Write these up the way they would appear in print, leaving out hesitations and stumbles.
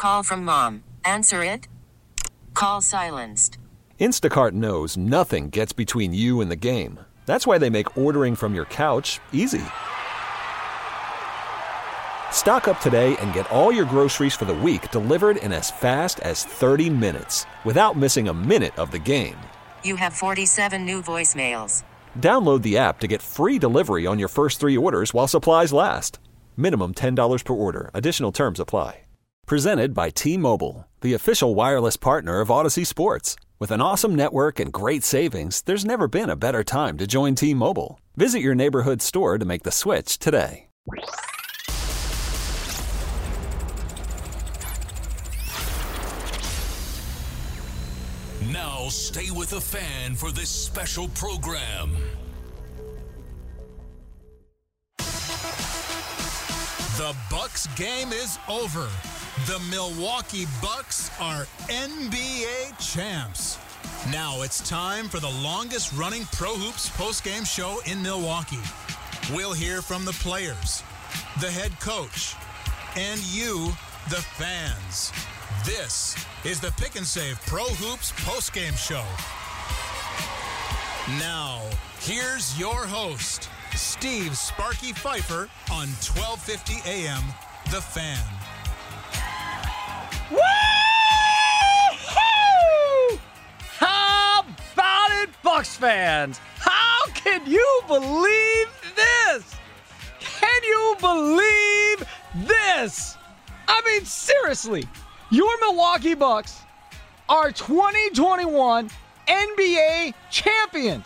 Call from mom. Answer it. Call silenced. Instacart knows nothing gets between you and the game. That's why they make ordering from your couch easy. Stock up today and get all your groceries for the week delivered in as fast as 30 minutes without missing a minute of the game. You have 47 new voicemails. Download the app to get free delivery on your first 3 orders while supplies last. Minimum $10 per order. Additional terms apply. Presented by T-Mobile, the official wireless partner of Odyssey Sports. With an awesome network and great savings, there's never been a better time to join T-Mobile. Visit your neighborhood store to make the switch today. Now stay with the fan for this special program. The Bucks game is over. The Milwaukee Bucks are NBA champs. Now it's time for the longest-running Pro Hoops postgame show in Milwaukee. We'll hear from the players, the head coach, and you, the fans. This is the Pick and Save Pro Hoops postgame show. Now, here's your host, Steve Sparky Pfeiffer on 1250 AM, The Fan. Woo-hoo! How about it, Bucks fans? How can you believe this? Can you believe this? I mean, seriously, your Milwaukee Bucks are 2021 NBA champions.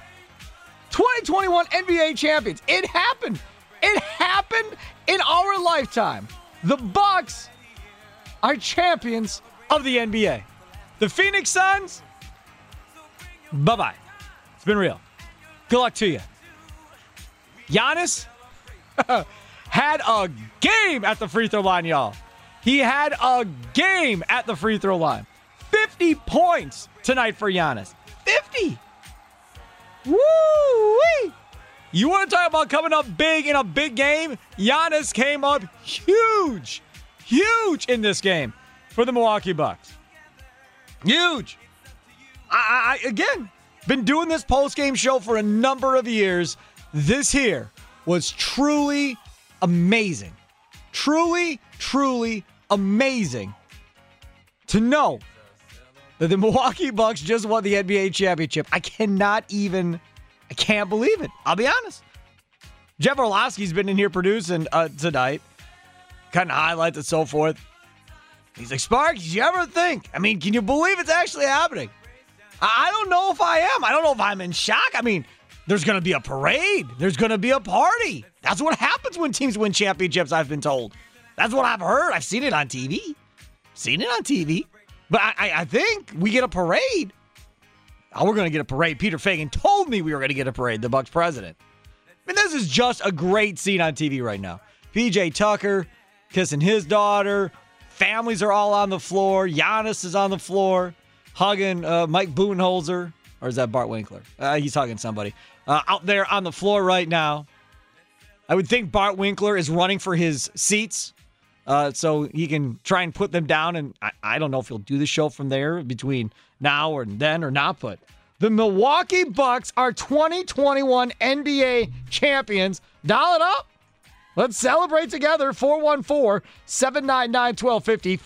2021 NBA champions. It happened. It happened in our lifetime. The Bucks are champions of the NBA. The Phoenix Suns, bye-bye. It's been real. Good luck to you. Giannis had a game at the free throw line, y'all. He had a game at the free throw line. 50 points tonight for Giannis. 50! Woo-wee! You want to talk about coming up big in a big game? Giannis came up huge in this game for the Milwaukee Bucks. Huge. I again, been doing this post-game show for a number of years. This here was truly amazing. Truly amazing to know that the Milwaukee Bucks just won the NBA championship. I can't believe it. I'll be honest. Jeff Orlowski's been in here producing tonight, cutting highlights and so forth. He's like, Sparks, did you ever think? I mean, can you believe it's actually happening? I don't know if I am. I don't know if I'm in shock. I mean, there's going to be a parade. There's going to be a party. That's what happens when teams win championships, I've been told. That's what I've heard. I've seen it on TV. But I think we get a parade. Oh, we're going to get a parade. Peter Fagan told me we were going to get a parade, the Bucks president. I mean, this is just a great scene on TV right now. PJ Tucker kissing his daughter. Families are all on the floor. Giannis is on the floor hugging Mike Budenholzer. Or is that Bart Winkler? He's hugging somebody. Out there on the floor right now. I would think Bart Winkler is running for his seats so he can try and put them down. And I don't know if he'll do the show from there between now or then or not. But the Milwaukee Bucks are 2021 NBA champions. Dial it up. Let's celebrate together. 414-799-1250.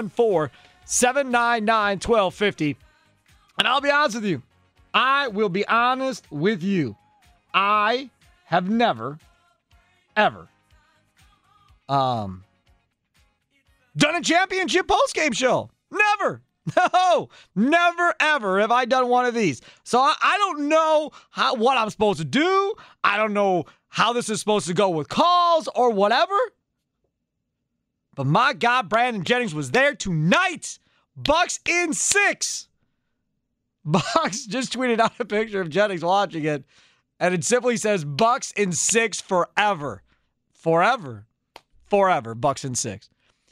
414-799-1250. And I'll be honest with you. I will be honest with you. I have never, ever, done a championship postgame show. Never. No, never, ever have I done one of these. So I don't know what I'm supposed to do. I don't know how this is supposed to go with calls or whatever. But my God, Brandon Jennings was there tonight. Bucks in 6. Bucks just tweeted out a picture of Jennings watching it. And it simply says, Bucks in 6 forever. Forever. Bucks in 6.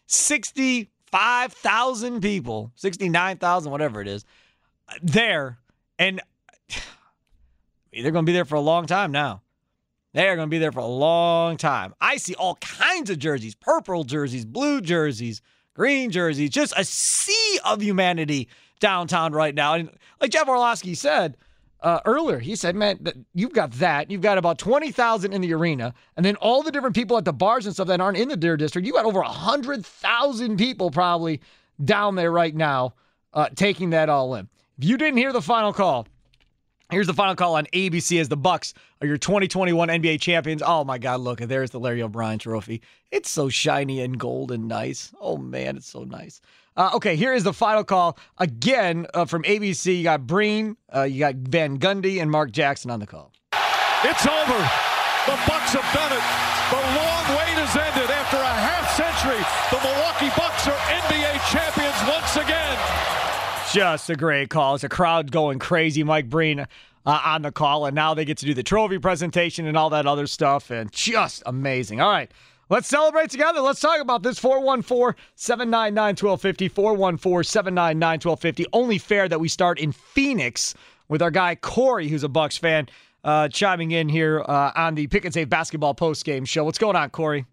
65,000 people, 69,000, whatever it is, there. And they're going to be there for a long time now. They're going to be there for a long time. I see all kinds of jerseys, purple jerseys, blue jerseys, green jerseys, just a sea of humanity downtown right now. And like Jeff Orlowski said earlier, he said, man, you've got that. You've got about 20,000 in the arena, and then all the different people at the bars and stuff that aren't in the Deer District. You got over 100,000 people probably down there right now taking that all in. If you didn't hear the final call, here's the final call on ABC as the Bucks are your 2021 NBA champions. Oh, my God, look, there's the Larry O'Brien trophy. It's so shiny and gold and nice. Oh, man, it's so nice. Okay, here is the final call. Again, from ABC, you got Breen, you got Van Gundy, and Mark Jackson on the call. It's over. The Bucks have done it. The long wait has ended. After a half-century, the Milwaukee Bucks are NBA champions once again. Just a great call. It's a crowd going crazy. Mike Breen on the call, and now they get to do the trophy presentation and all that other stuff, and just amazing. All right, let's celebrate together. Let's talk about this. 414-799-1250, 414-799-1250. Only fair that we start in Phoenix with our guy Corey, who's a Bucks fan, chiming in here on the Pick and Save Basketball postgame show. What's going on, Corey?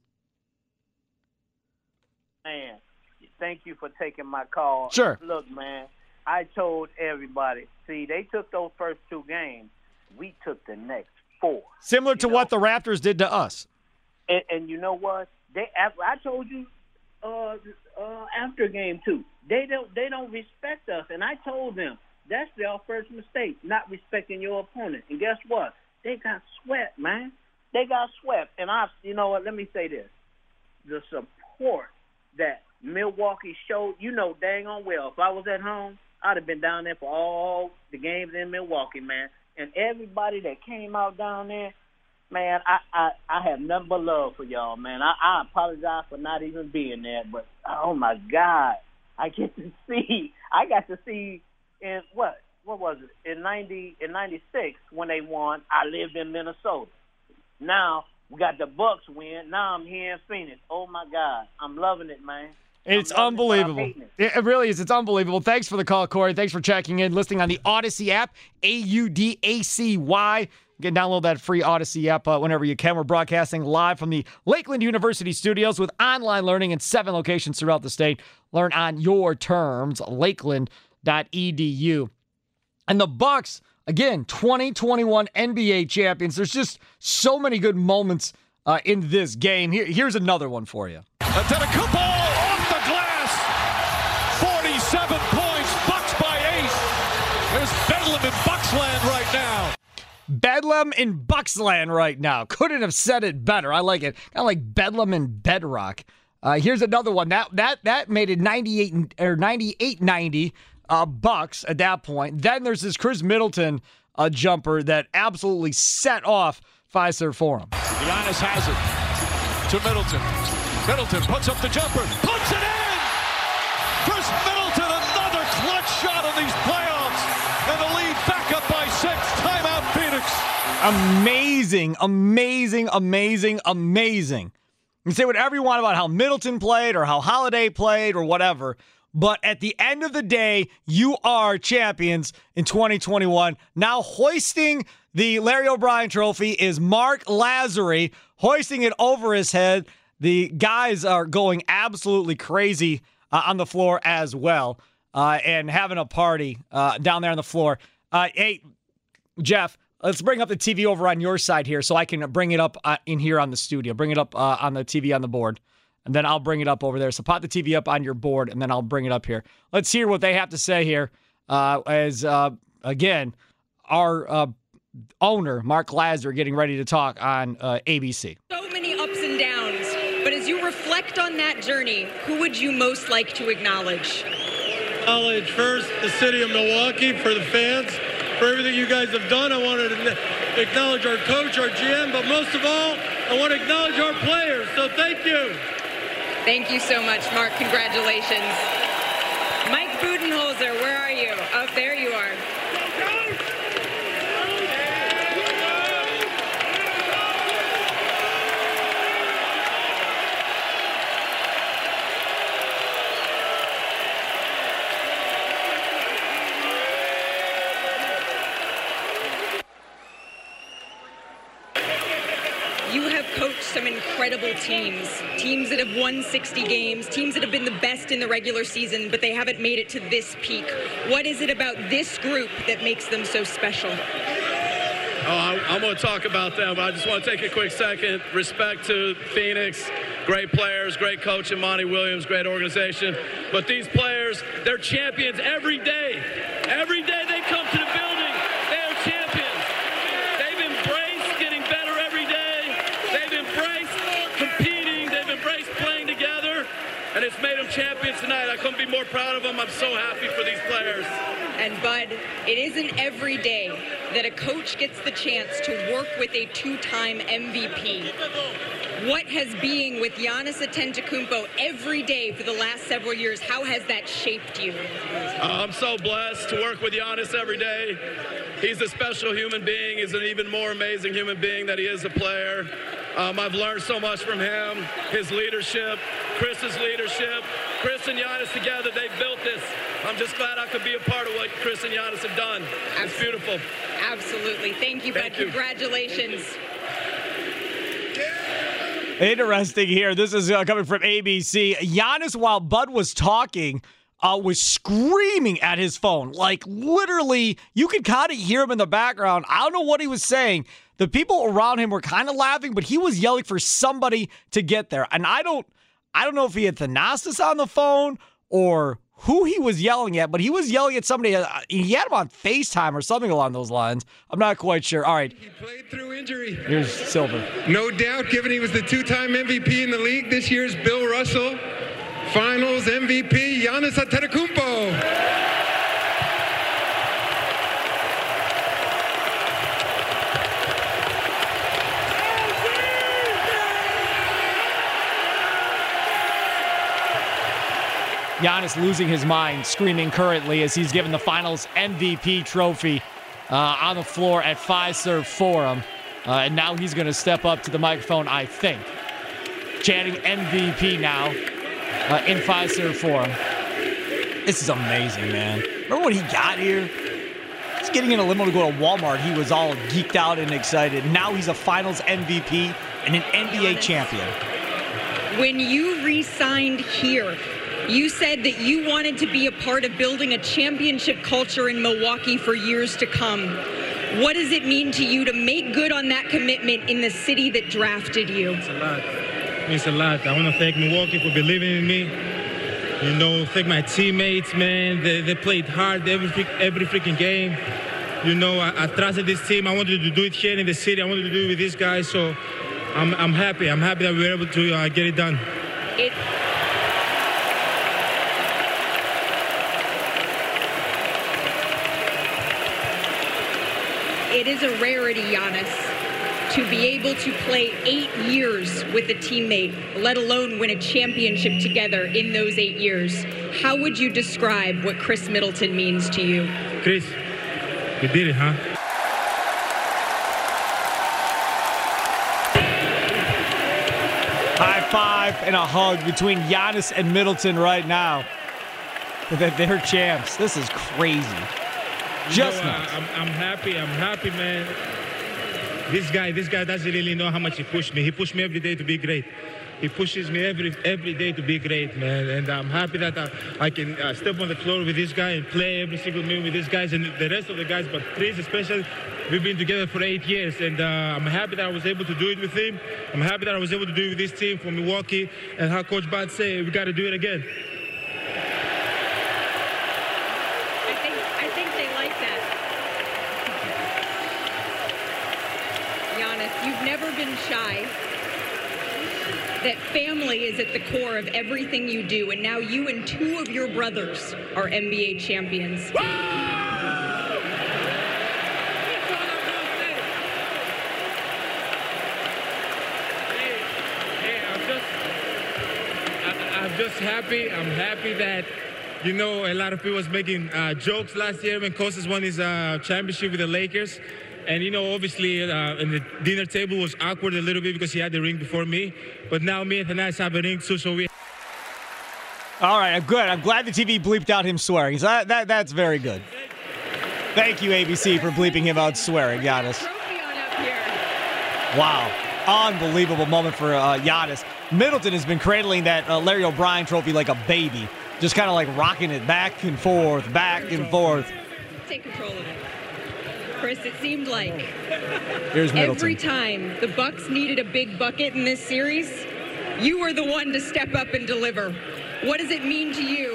Man, thank you for taking my call. Sure. Look, man, I told everybody, see, they took those first 2 games. We took the next 4. Similar to what the Raptors did to us. And you know what? I told you after game 2, they don't respect us. And I told them that's their first mistake, not respecting your opponent. And guess what? They got swept, man. They got swept. And you know what? Let me say this: the support that Milwaukee showed, dang on well, if I was at home, I'd have been down there for all the games in Milwaukee, man. And everybody that came out down there, man, I have nothing but love for y'all, man. I apologize for not even being there, but oh my God, I got to see in what was it? In 96 when they won, I lived in Minnesota. Now we got the Bucks win. Now I'm here in Phoenix. Oh my God, I'm loving it, man. It's unbelievable. It really is. It's unbelievable. Thanks for the call, Corey. Thanks for checking in, listening on the Odyssey app, Audacy. You can download that free Odyssey app whenever you can. We're broadcasting live from the Lakeland University studios with online learning in 7 locations throughout the state. Learn on your terms, lakeland.edu. And the Bucks, again, 2021 NBA champions. There's just so many good moments in this game. Here's another one for you. Antetokounmpo off the glass. 47 points. Bucks by 8. There's Bedlam in Bucksland right now. Bedlam in Bucksland right now. Couldn't have said it better. I like it. Kind of like Bedlam in Bedrock. Here's another one. That made it 98-90 Bucks at that point. Then there's this Chris Middleton jumper that absolutely set off Fiserv Forum. Giannis has it to Middleton. Middleton puts up the jumper, puts it in! Chris Middleton, another clutch shot in these playoffs, and the lead back up by 6. Timeout, Phoenix. Amazing. You can say whatever you want about how Middleton played or how Holiday played or whatever, but at the end of the day, you are champions in 2021. Now hoisting the Larry O'Brien trophy is Mark Lazary, hoisting it over his head. The guys are going absolutely crazy on the floor as well and having a party down there on the floor. Hey, Jeff, let's bring up the TV over on your side here so I can bring it up in here on the studio. Bring it up on the TV on the board, and then I'll bring it up over there. So pop the TV up on your board, and then I'll bring it up here. Let's hear what they have to say here again, our owner, Mark Lazary, getting ready to talk on ABC. So many ups and downs, but as you reflect on that journey, who would you most like to acknowledge? Acknowledge first the city of Milwaukee, for the fans, for everything you guys have done. I wanted to acknowledge our coach, our GM, but most of all, I want to acknowledge our players, so thank you. Thank you so much, Mark. Congratulations. Mike Budenholzer, where are you? Oh, there you are. You have coached some incredible teams that have won 60 games, teams that have been the best in the regular season, but they haven't made it to this peak. What is it about this group that makes them so special? I'm going to talk about them. I just want to take a quick second. Respect to Phoenix. Great players, great coach, and Monty Williams, great organization. But these players, they're champions every day. Every day they come to the building, they are champions. They've embraced getting better every day. They've embraced competing. They've embraced playing together. And it's made them champions tonight. I couldn't be more proud of them. I'm so happy for these players. And Bud, it isn't every day that a coach gets the chance to work with a two-time MVP. What has being with Giannis Antetokounmpo every day for the last several years, how has that shaped you? I'm so blessed to work with Giannis every day. He's a special human being. He's an even more amazing human being that he is a player. I've learned so much from him, his leadership, Chris's leadership. Chris and Giannis together, they've built this. I'm just glad I could be a part of what Chris and Giannis have done. It's beautiful. Absolutely. Thank you, Bud. Congratulations. Interesting here. This is coming from ABC. Giannis, while Bud was talking, was screaming at his phone. Like, literally, you could kind of hear him in the background. I don't know what he was saying. The people around him were kind of laughing, but he was yelling for somebody to get there. And I don't know if he had Thanasis on the phone or who he was yelling at, but he was yelling at somebody. He had him on FaceTime or something along those lines. I'm not quite sure. All right. He played through injury. Here's Silver. No doubt, given he was the two-time MVP in the league. This year's Bill Russell. Finals MVP, Giannis Antetokounmpo. Giannis losing his mind, screaming currently as he's given the Finals MVP trophy on the floor at Fiserv Forum. And now he's going to step up to the microphone, I think. Chanting MVP now in Fiserv Forum. This is amazing, man. Remember when he got here? He's getting in a limo to go to Walmart. He was all geeked out and excited. Now he's a Finals MVP and an NBA champion. When you re-signed here, you said that you wanted to be a part of building a championship culture in Milwaukee for years to come. What does it mean to you to make good on that commitment in the city that drafted you? It's a lot. It means a lot. I want to thank Milwaukee for believing in me. You know, thank my teammates, man. They played hard every freaking game. You know, I trusted this team. I wanted to do it here in the city. I wanted to do it with these guys. So I'm happy. I'm happy that we were able to get it done. It is a rarity, Giannis, to be able to play 8 years with a teammate, let alone win a championship together in those 8 years. How would you describe what Chris Middleton means to you? Chris, you did it, huh? High five and a hug between Giannis and Middleton right now. They're champs. This is crazy. Just nuts. I'm happy, man. This guy doesn't really know how much he pushed me. He pushed me every day to be great. He pushes me every day to be great, man. And I'm happy that I can step on the floor with this guy and play every single minute with these guys and the rest of the guys, but Chris especially. We've been together for 8 years, and I'm happy that I was able to do it with him. I'm happy that I was able to do it with this team from Milwaukee, and how Coach Bud said, we got to do it again. I think they like that. Giannis, you've never been shy. That family is at the core of everything you do, and now you and two of your brothers are NBA champions. I'm just happy. I'm happy that, you know, a lot of people was making jokes last year when Kostas won his championship with the Lakers. And, you know, obviously, in the dinner table was awkward a little bit because he had the ring before me. But now me and Thanasis have a ring too, so we... All right, I'm good. I'm glad the TV bleeped out him swearing. So that's very good. Thank you, ABC, for bleeping him out swearing, Giannis. Wow. Unbelievable moment for Giannis. Middleton has been cradling that Larry O'Brien trophy like a baby, just kind of like rocking it back and forth, Take control of it. Chris, it seemed like Here's Middleton. Every time the Bucks needed a big bucket in this series, you were the one to step up and deliver. What does it mean to you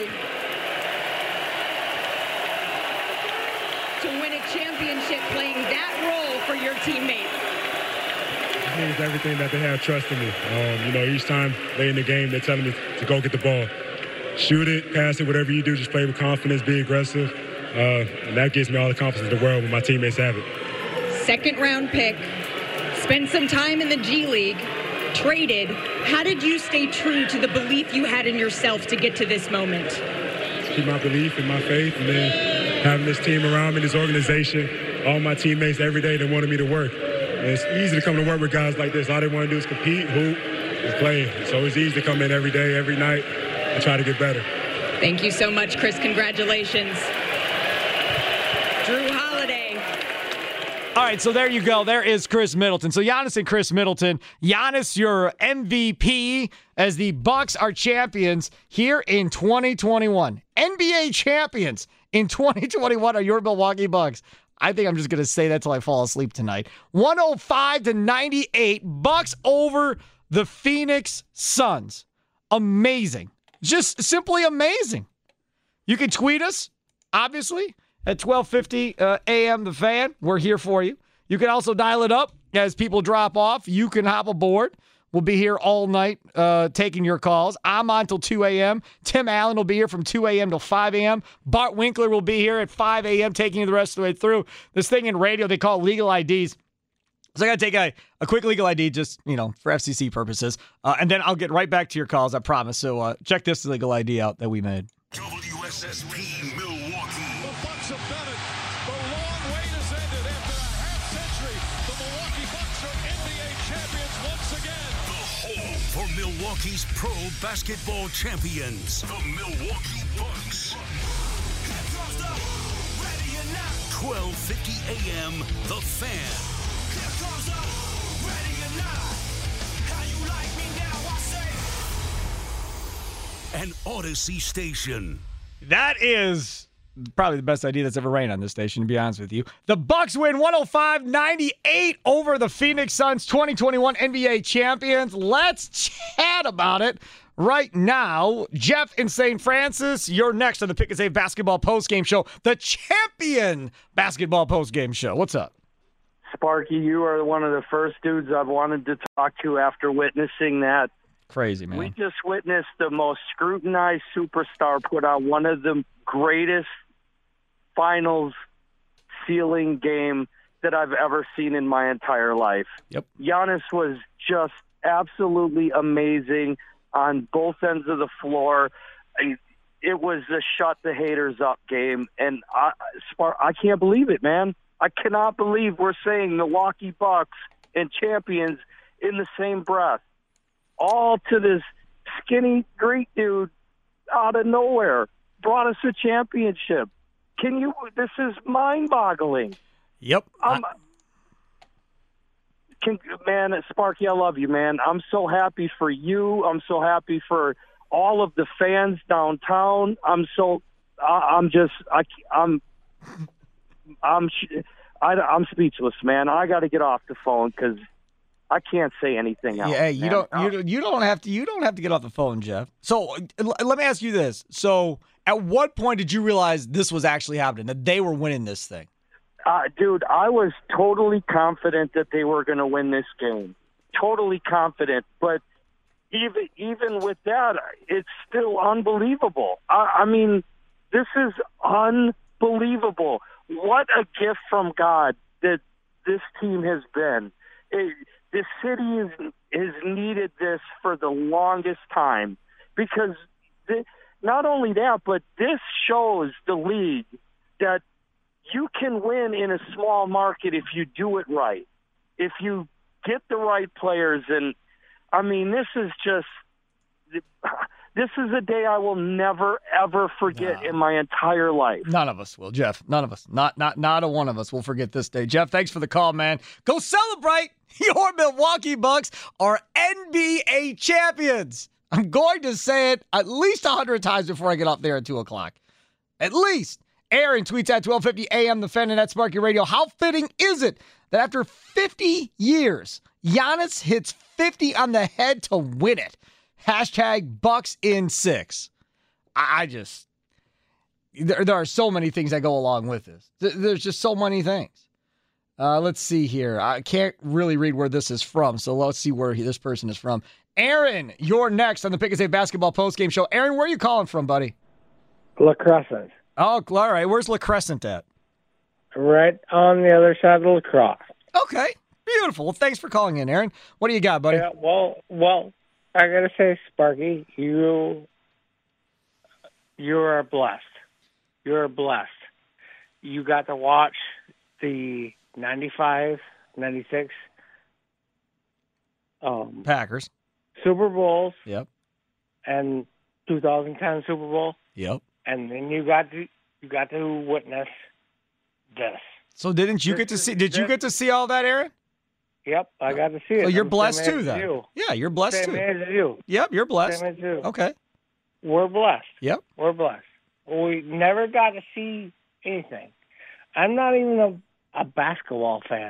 to win a championship playing that role for your teammates? It means everything that they have trust in me. Each time they in the game, they're telling me to go get the ball. Shoot it, pass it, whatever you do, just play with confidence, be aggressive. And that gives me all the confidence in the world when my teammates have it. Second-round pick, spent some time in the G League, traded. How did you stay true to the belief you had in yourself to get to this moment? Keep my belief and my faith, and then having this team around me, this organization, all my teammates every day that wanted me to work. And it's easy to come to work with guys like this. All they want to do is compete, hoop, and play. So it's easy to come in every day, every night, and try to get better. Thank you so much, Chris. Congratulations. Drew Holiday. All right, so there you go. There is Chris Middleton. So Giannis and Chris Middleton. Giannis, your MVP as the Bucks are champions here in 2021. NBA champions in 2021 are your Milwaukee Bucks. I think I'm just going to say that till I fall asleep tonight. 105-98, Bucks over the Phoenix Suns. Amazing. Just simply amazing. You can tweet us, obviously, at 12:50 a.m. The Fan. We're here for you. You can also dial it up as people drop off. You can hop aboard. We'll be here all night taking your calls. I'm on till 2 a.m. Tim Allen will be here from 2 a.m. till 5 a.m. Bart Winkler will be here at 5 a.m. taking you the rest of the way through. This thing in radio, they call it legal IDs. So I got to take a quick legal ID just, for FCC purposes. And then I'll get right back to your calls, I promise. So check this legal ID out that we made. WSSP Milwaukee. The Bucks have done it. The long wait has ended after a half-century. The Milwaukee Bucks are NBA champions once again. The home for Milwaukee's pro basketball champions. The Milwaukee Bucks. 12:50 a.m. The Fan. Here comes the ready or not. How you like me now, I say. An Odyssey station. That is probably the best idea that's ever rained on this station, to be honest with you. The Bucks win 105-98 over the Phoenix Suns, 2021 NBA champions. Let's chat about it right now. Jeff in St. Francis, you're next on the Pick and Save Basketball Postgame Show, the champion basketball postgame show. What's up? Sparky, you are one of the first dudes I've wanted to talk to after witnessing that. Crazy, man. We just witnessed the most scrutinized superstar put on one of the greatest finals ceiling game that I've ever seen in my entire life. Yep. Giannis was just absolutely amazing on both ends of the floor. It was a shut the haters up game, and I can't believe it, man. I cannot believe we're saying Milwaukee Bucks and champions in the same breath. All to this skinny Greek dude out of nowhere brought us a championship. This is mind-boggling. Yep. Man, Sparky, I love you, man. I'm so happy for you. I'm so happy for all of the fans downtown. I'm speechless, man. I got to get off the phone because I can't say anything else. Yeah, you don't have to get off the phone, Jeff. So let me ask you this. So at what point did you realize this was actually happening, that they were winning this thing? Dude, I was totally confident that they were going to win this game. Totally confident. But even with that, it's still unbelievable. I mean, this is unbelievable. What a gift from God that this team has been. The city has needed this for the longest time because not only that, but this shows the league that you can win in a small market if you do it right, if you get the right players. And, I mean, this This is a day I will never, ever forget in my entire life. None of us will, Jeff. None of us. Not a one of us will forget this day. Jeff, thanks for the call, man. Go celebrate. Your Milwaukee Bucks are NBA champions. I'm going to say it at least 100 times before I get up there at 2 o'clock. At least. Aaron tweets at 1250 AM, The Fan and at Sparky Radio. How fitting is it that after 50 years, Giannis hits 50 on the head to win it? Hashtag Bucks in 6. There are so many things that go along with this. There's just so many things. Let's see here. I can't really read where this is from, so let's see where this person is from. Aaron, you're next on the Pick and Save Basketball postgame show. Aaron, where are you calling from, buddy? La Crescent. Oh, all right. Where's La Crescent at? Right on the other side of La Crosse. Okay. Beautiful. Well, thanks for calling in, Aaron. What do you got, buddy? Yeah, well, I gotta say, Sparky, you are blessed. You're blessed. You got to watch the 95, 96 Packers Super Bowls. Yep. And 2010 Super Bowl. Yep. And then you got to witness this. So didn't you get to see? Did you get to see all that, Aaron? Yep, I got to see it. So you're I'm blessed same too, age then. as you. Yeah, you're blessed Same too. age as you. Yep, you're blessed. Same age as you. Okay. We're blessed. Yep. We're blessed. We never got to see anything. I'm not even a basketball fan.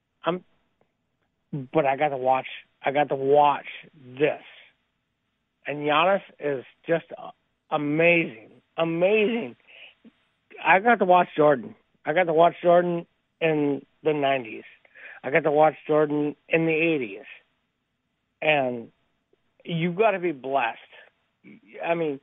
But I got to watch. I got to watch this, and Giannis is just amazing. Amazing. I got to watch Jordan. I got to watch Jordan in the 90s. I got to watch Jordan in the 80s. And you got to be blessed. I mean,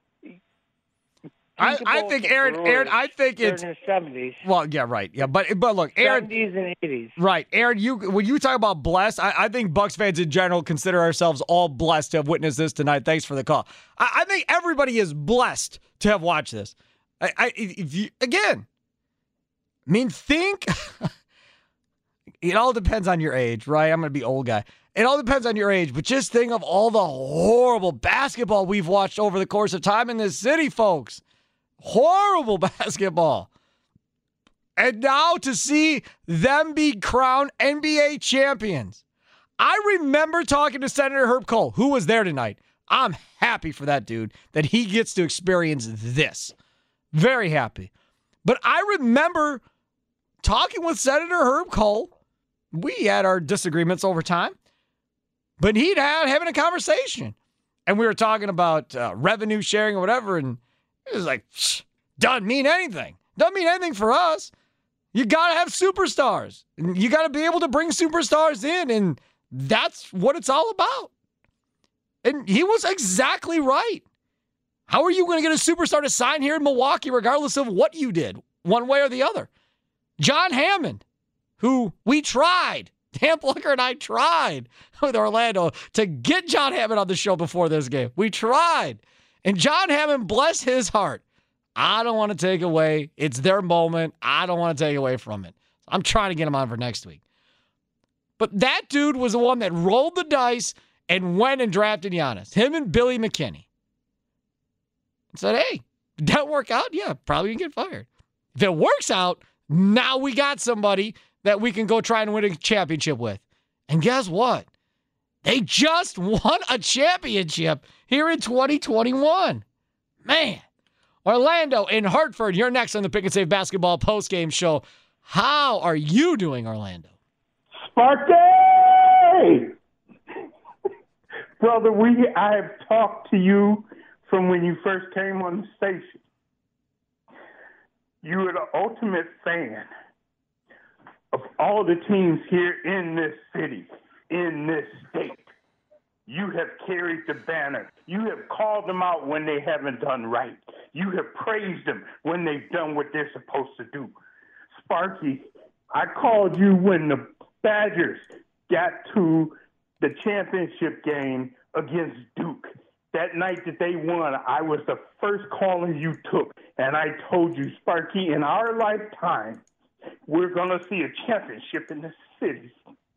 I think Aaron, I think it's in the 70s. Well, yeah, right. Yeah, but look, Aaron, 70s and 80s. Right. Aaron, when you talk about blessed, I think Bucks fans in general consider ourselves all blessed to have witnessed this tonight. Thanks for the call. I think everybody is blessed to have watched this. Think it all depends on your age, right? I'm going to be old guy. It all depends on your age, but just think of all the horrible basketball we've watched over the course of time in this city, folks. Horrible basketball. And now to see them be crowned NBA champions. I remember talking to Senator Herb Kohl, who was there tonight. I'm happy for that dude, that he gets to experience this. Very happy. But I remember talking with Senator Herb Kohl. We had our disagreements over time, but he'd having a conversation. And we were talking about revenue sharing or whatever, and it was like, doesn't mean anything. Doesn't mean anything for us. You got to have superstars. And you got to be able to bring superstars in, and that's what it's all about. And he was exactly right. How are you going to get a superstar to sign here in Milwaukee regardless of what you did, one way or the other? John Hammond, who we tried, Dan Plucker and I tried with Orlando to get John Hammond on the show before this game. We tried. And John Hammond, bless his heart, I don't want to take away. It's their moment. I don't want to take away from it. I'm trying to get him on for next week. But that dude was the one that rolled the dice and went and drafted Giannis. Him and Billy McKinney. And said, hey, did that work out? Yeah, probably gonna get fired. If it works out, now we got somebody that we can go try and win a championship with. And guess what? They just won a championship here in 2021. Man. Orlando in Hartford, you're next on the Pick and Save Basketball postgame show. How are you doing, Orlando? Sparky! Brother, I have talked to you from when you first came on the station. You are the ultimate fan of all the teams here in this city, in this state. You have carried the banner. You have called them out when they haven't done right. You have praised them when they've done what they're supposed to do. Sparky, I called you when the Badgers got to the championship game against Duke. That night that they won, I was the first caller you took, and I told you, Sparky, in our lifetime, we're going to see a championship in the city.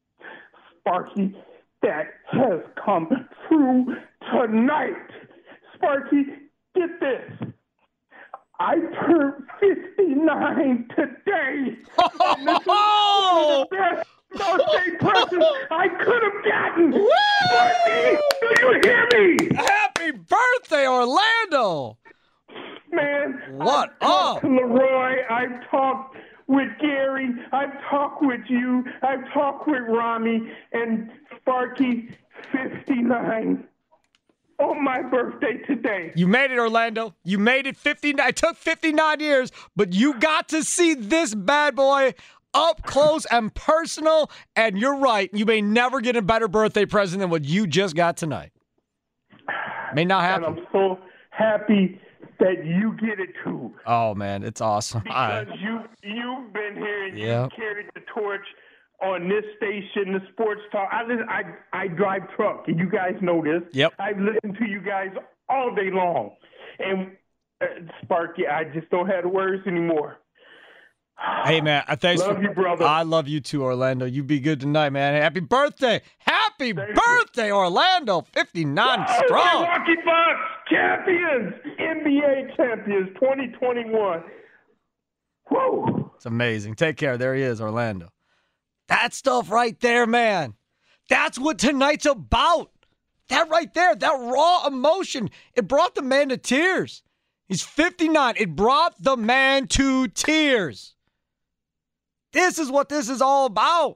Sparky, that has come true tonight. Sparky, get this. I turned 59 today. And this is the best birthday present I could have gotten. Sparky, do you hear me? Happy birthday, Orlando! Man, What I've talked up? to Leroy. I've talked with Gary. I've talked with you. I've talked with Rami. And Sparky, 59. On my birthday today. You made it, Orlando. You made it 59. It took 59 years, but you got to see this bad boy up close and personal. And you're right. You may never get a better birthday present than what you just got tonight. May not happen. And I'm so happy that you get it too. Oh, man. It's awesome. Because you've been here and Yeah. you carried the torch on this station, the sports talk. I drive truck, and you guys know this. Yep. I listen to you guys all day long. And Sparky, I just don't have the words anymore. Hey, man. Thanks. Love you, brother. I love you too, Orlando. You be good tonight, man. Happy birthday. Happy birthday, Orlando. 59 strong. Milwaukee Bucks champions, NBA champions, 2021. Whoa. It's amazing. Take care. There he is, Orlando. That stuff right there, man. That's what tonight's about. That right there, that raw emotion, it brought the man to tears. He's 59. It brought the man to tears. This is what this is all about.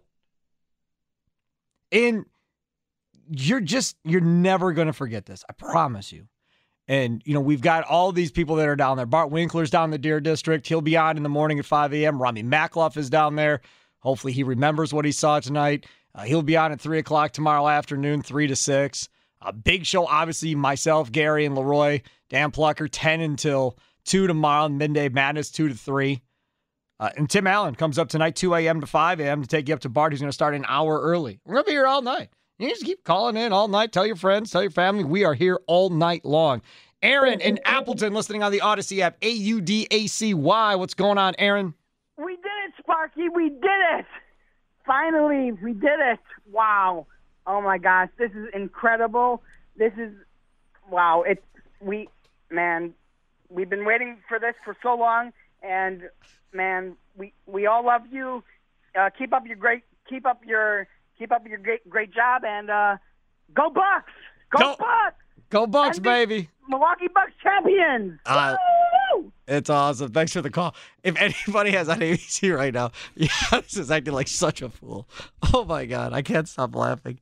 And you're never going to forget this. I promise you. And, we've got all these people that are down there. Bart Winkler's down in the Deer District. He'll be on in the morning at 5 a.m. Rami Makloff is down there. Hopefully he remembers what he saw tonight. He'll be on at 3 o'clock tomorrow afternoon, 3 to 6. A big show, obviously, myself, Gary, and Leroy. Dan Plucker, 10 until 2 tomorrow. Midday Madness, 2 to 3. And Tim Allen comes up tonight, 2 a.m. to 5 a.m. to take you up to Bart. He's going to start an hour early. We're going to be here all night. You just keep calling in all night. Tell your friends, tell your family. We are here all night long. Aaron in Appleton listening on the Odyssey app, Audacy. What's going on, Aaron? We did it, Sparky. We did it. Finally, we did it. Wow. Oh, my gosh. This is incredible. This is, wow. We've been waiting for this for so long. And, man, we all love you. Keep up your great job. And go Bucks. Go Bucks. Go Bucks, baby. Milwaukee Bucks champions. It's awesome. Thanks for the call. If anybody has on ABC right now, this is acting like such a fool. Oh, my God. I can't stop laughing.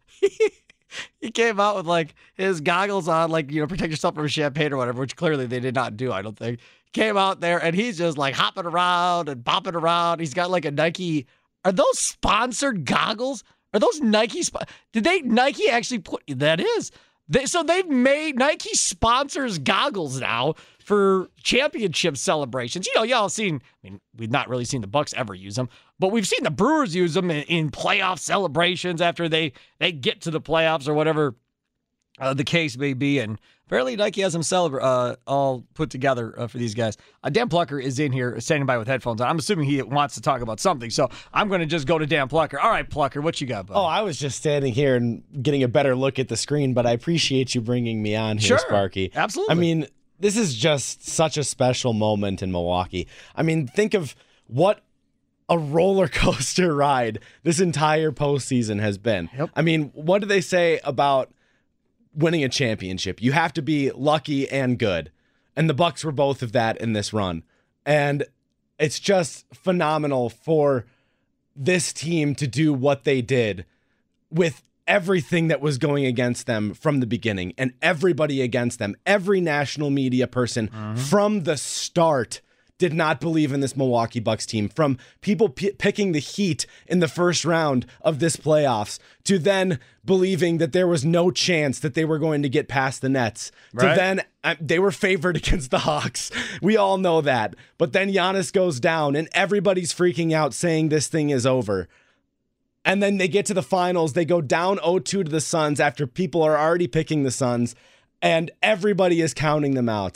He came out with, his goggles on, protect yourself from champagne or whatever, which clearly they did not do, I don't think. Came out there, and he's just, hopping around and bopping around. He's got, a Nike. Are those sponsored goggles? Are those Nike? Did Nike actually put? That is. So they've made Nike sponsors goggles now for championship celebrations. Y'all seen, we've not really seen the Bucks ever use them, but we've seen the Brewers use them in playoff celebrations after they get to the playoffs or whatever the case may be. And apparently Nike has them all put together for these guys. Dan Plucker is in here standing by with headphones on. I'm assuming he wants to talk about something, so I'm going to just go to Dan Plucker. All right, Plucker, what you got, buddy? Oh, I was just standing here and getting a better look at the screen, but I appreciate you bringing me on here, Sparky. Absolutely. This is just such a special moment in Milwaukee. Think of what a roller coaster ride this entire postseason has been. Yep. What do they say about winning a championship? You have to be lucky and good. And the Bucks were both of that in this run. And it's just phenomenal for this team to do what they did with everything that was going against them from the beginning and everybody against them. Every national media person from the start did not believe in this Milwaukee Bucks team, from people picking the Heat in the first round of this playoffs to then believing that there was no chance that they were going to get past the Nets, to then they were favored against the Hawks. We all know that. But then Giannis goes down and everybody's freaking out saying this thing is over. And then they get to the finals. They go down 0-2 to the Suns after people are already picking the Suns and everybody is counting them out.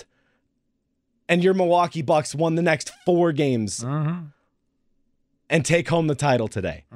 And your Milwaukee Bucks won the next 4 games and take home the title today.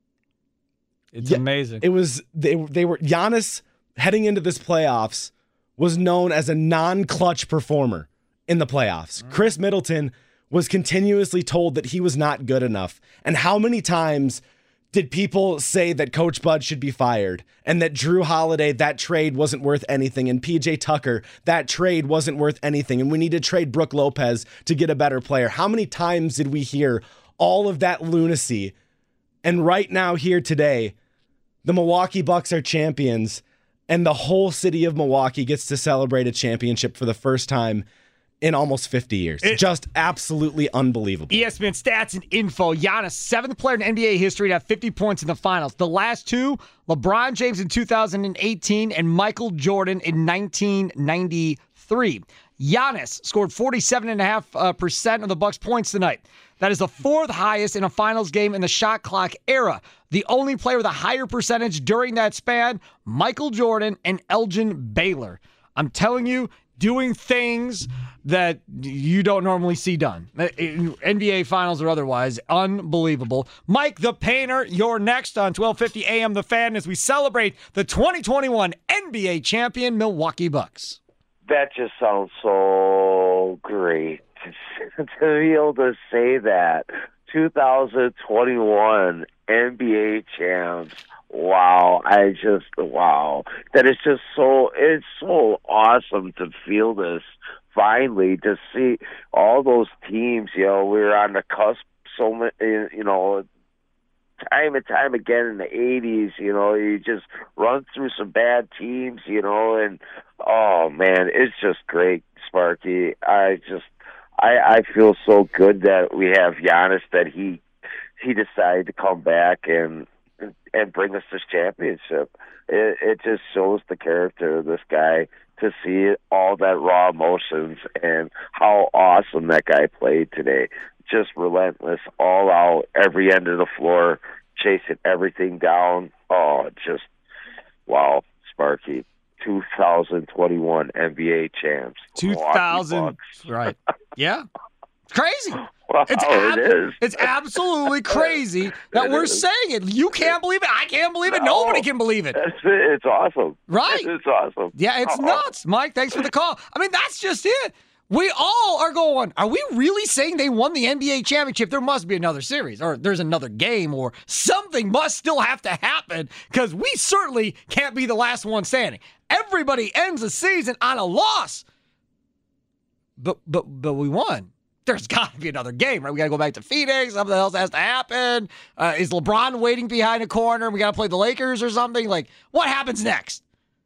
It's amazing. It was they were Giannis heading into this playoffs was known as a non-clutch performer in the playoffs. Chris Middleton was continuously told that he was not good enough. And how many times did people say that Coach Bud should be fired and that Drew Holiday, that trade wasn't worth anything, and PJ Tucker, that trade wasn't worth anything, and we need to trade Brook Lopez to get a better player? How many times did we hear all of that lunacy? And right now, here today, the Milwaukee Bucks are champions, and the whole city of Milwaukee gets to celebrate a championship for the first time in almost 50 years. Just absolutely unbelievable. ESPN stats and info. Giannis, 7th player in NBA history to have 50 points in the finals. The last two, LeBron James in 2018 and Michael Jordan in 1993. Giannis scored 47.5% of the Bucks' points tonight. That is the 4th highest in a finals game in the shot clock era. The only player with a higher percentage during that span, Michael Jordan and Elgin Baylor. I'm telling you, doing things that you don't normally see done. In NBA Finals or otherwise. Unbelievable. Mike the Painter, you're next on 1250 AM The Fan as we celebrate the 2021 NBA champion Milwaukee Bucks. That just sounds so great to be able to say that. 2021 NBA champs. Wow. That is just it's so awesome to feel this finally, to see all those teams, we were on the cusp so many, time and time again in the 80s, you just run through some bad teams, and oh man, it's just great, Sparky. I feel so good that we have Giannis, that he decided to come back and bring us this championship. It just shows the character of this guy, to see all that raw emotions and how awesome that guy played today. Just relentless, all out, every end of the floor, chasing everything down. Oh, just, wow, Sparky. 2021 NBA champs. 2000, right. Yeah. Crazy. Wow, it is. It's absolutely crazy that we're saying it. You can't believe it. I can't believe it. Nobody can believe it. It's awesome. Right. It's awesome. Yeah, it's nuts. Mike, thanks for the call. I mean, that's just it. We all are going, are we really saying they won the NBA championship? There must be another series, or there's another game, or something must still have to happen, because we certainly can't be the last one standing. Everybody ends the season on a loss. But we won. There's got to be another game, right? We got to go back to Phoenix. Something else has to happen. Is LeBron waiting behind a corner? We got to play the Lakers or something? Like, what happens next?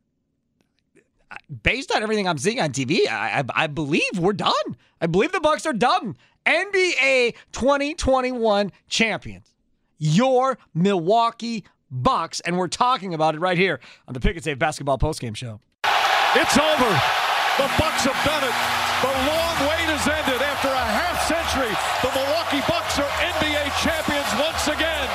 Based on everything I'm seeing on TV, I believe we're done. I believe the Bucks are done. NBA 2021 champions. Your Milwaukee Bucks, and we're talking about it right here on the Pick and Save Basketball Postgame Show. It's over. The Bucks have done it. The long wait has ended. After a half century, the Milwaukee Bucks are NBA champions once again.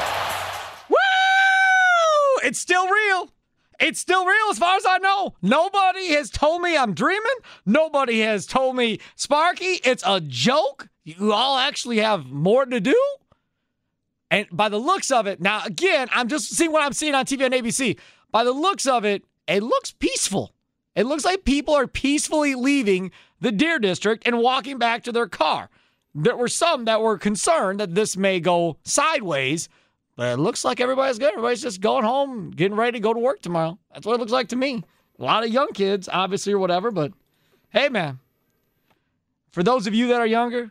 Woo! It's still real. It's still real as far as I know. Nobody has told me I'm dreaming. Nobody has told me, Sparky, it's a joke. You all actually have more to do. And by the looks of it, now again, I'm just seeing what I'm seeing on TV on ABC. By the looks of it, it looks peaceful. It looks like people are peacefully leaving the Deer District and walking back to their car. There were some that were concerned that this may go sideways, but it looks like everybody's good. Everybody's just going home, getting ready to go to work tomorrow. That's what it looks like to me. A lot of young kids, obviously, or whatever, but hey, man, for those of you that are younger,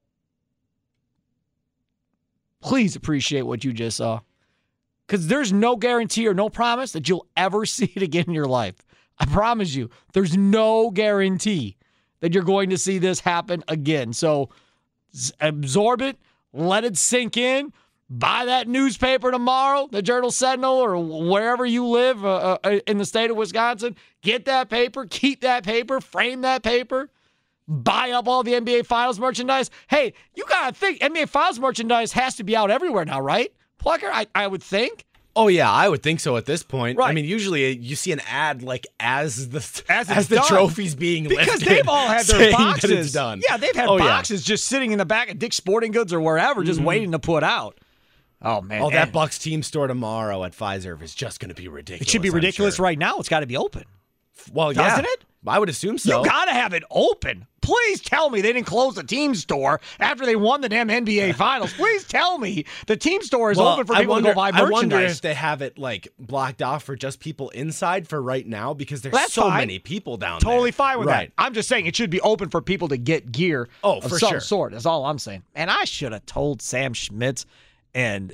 please appreciate what you just saw, because there's no guarantee or no promise that you'll ever see it again in your life. I promise you, there's no guarantee that you're going to see this happen again. So absorb it, let it sink in, buy that newspaper tomorrow, the Journal-Sentinel, or wherever you live in the state of Wisconsin. Get that paper, keep that paper, frame that paper, buy up all the NBA Finals merchandise. Hey, you got to think, NBA Finals merchandise has to be out everywhere now, right? Plucker, I would think. Oh, yeah, I would think so at this point. Right. I mean, usually you see an ad like as the trophy's being lifted. Because they've all had their boxes. That it's done. Yeah, they've had boxes just sitting in the back of Dick's Sporting Goods or wherever, just waiting to put out. Oh, man. Oh, that Bucks team store tomorrow at Fiserv is just going to be ridiculous. It should be ridiculous right now. It's got to be open. Well, doesn't yeah. it? I would assume so. You got to have it open. Please tell me they didn't close the team store after they won the damn NBA Finals. Please tell me the team store is open for people to go buy merchandise. I wonder if they have it like blocked off for just people inside for right now because there's That's so fine. many people down there. Totally fine with Right. that. I'm just saying it should be open for people to get gear of for some sure. sort. That's all I'm saying. And I should have told Sam Schmitz and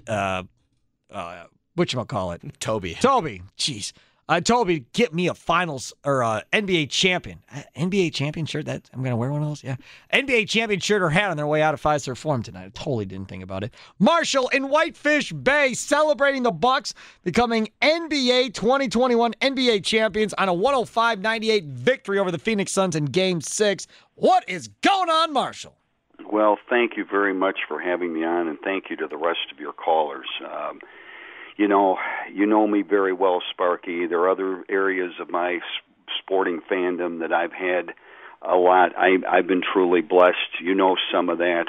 whatchamacallit? Toby. Jeez. Toby, get me a finals or NBA champion. NBA champion shirt? I'm going to wear one of those? Yeah. NBA champion shirt or hat on their way out of Fiserv Forum tonight. I totally didn't think about it. Marshall in Whitefish Bay celebrating the Bucks becoming NBA 2021 NBA champions on a 105-98 victory over the Phoenix Suns in Game 6. What is going on, Marshall? Well, thank you very much for having me on, and thank you to the rest of your callers. You know me very well, Sparky. There are other areas of my sporting fandom that I've had a lot. I've been truly blessed. You know some of that.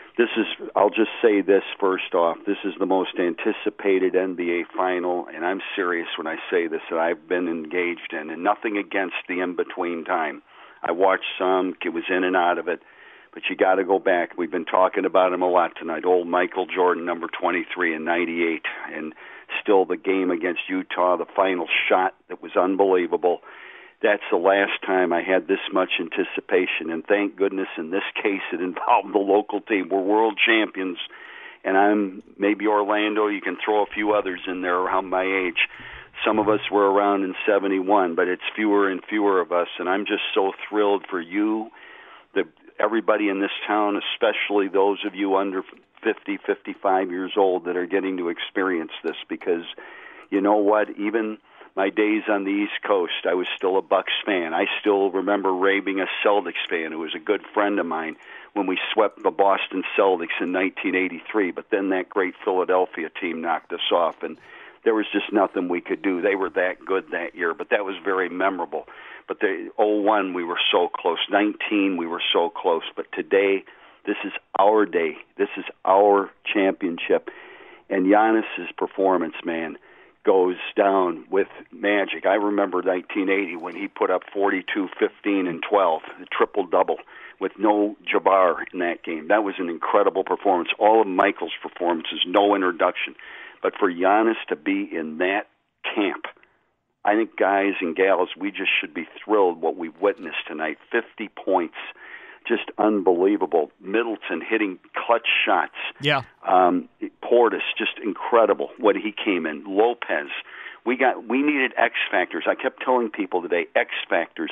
I'll just say this first off. This is the most anticipated NBA final, and I'm serious when I say this, that I've been engaged in, and nothing against the in-between time. I watched some, it was in and out of it, but you got to go back. We've been talking about him a lot tonight. Old Michael Jordan, number 23 in 98, and still the game against Utah, the final shot that was unbelievable. That's the last time I had this much anticipation, and thank goodness in this case it involved the local team. We're world champions, and I'm maybe Orlando. You can throw a few others in there around my age. Some of us were around in 71, but it's fewer and fewer of us, and I'm just so thrilled for you, everybody in this town, especially those of you under 50, 55 years old that are getting to experience this, because you know what, even my days on the East Coast, I was still a Bucks fan. I still remember Ray being a Celtics fan, who was a good friend of mine when we swept the Boston Celtics in 1983, but then that great Philadelphia team knocked us off, and there was just nothing we could do. They were that good that year, but that was very memorable. But the 01, we were so close. 19, we were so close. But today, this is our day. This is our championship. And Giannis's performance, man, goes down with magic. I remember 1980 when he put up 42, 15, and 12, the triple-double, with no Jabbar in that game. That was an incredible performance. All of Michael's performances, no introduction. But for Giannis to be in that camp, I think guys and gals, we just should be thrilled what we've witnessed tonight. 50 points, just unbelievable. Middleton hitting clutch shots. Yeah. Portis, just incredible what he came in. Lopez, we needed X factors. I kept telling people today, X factors,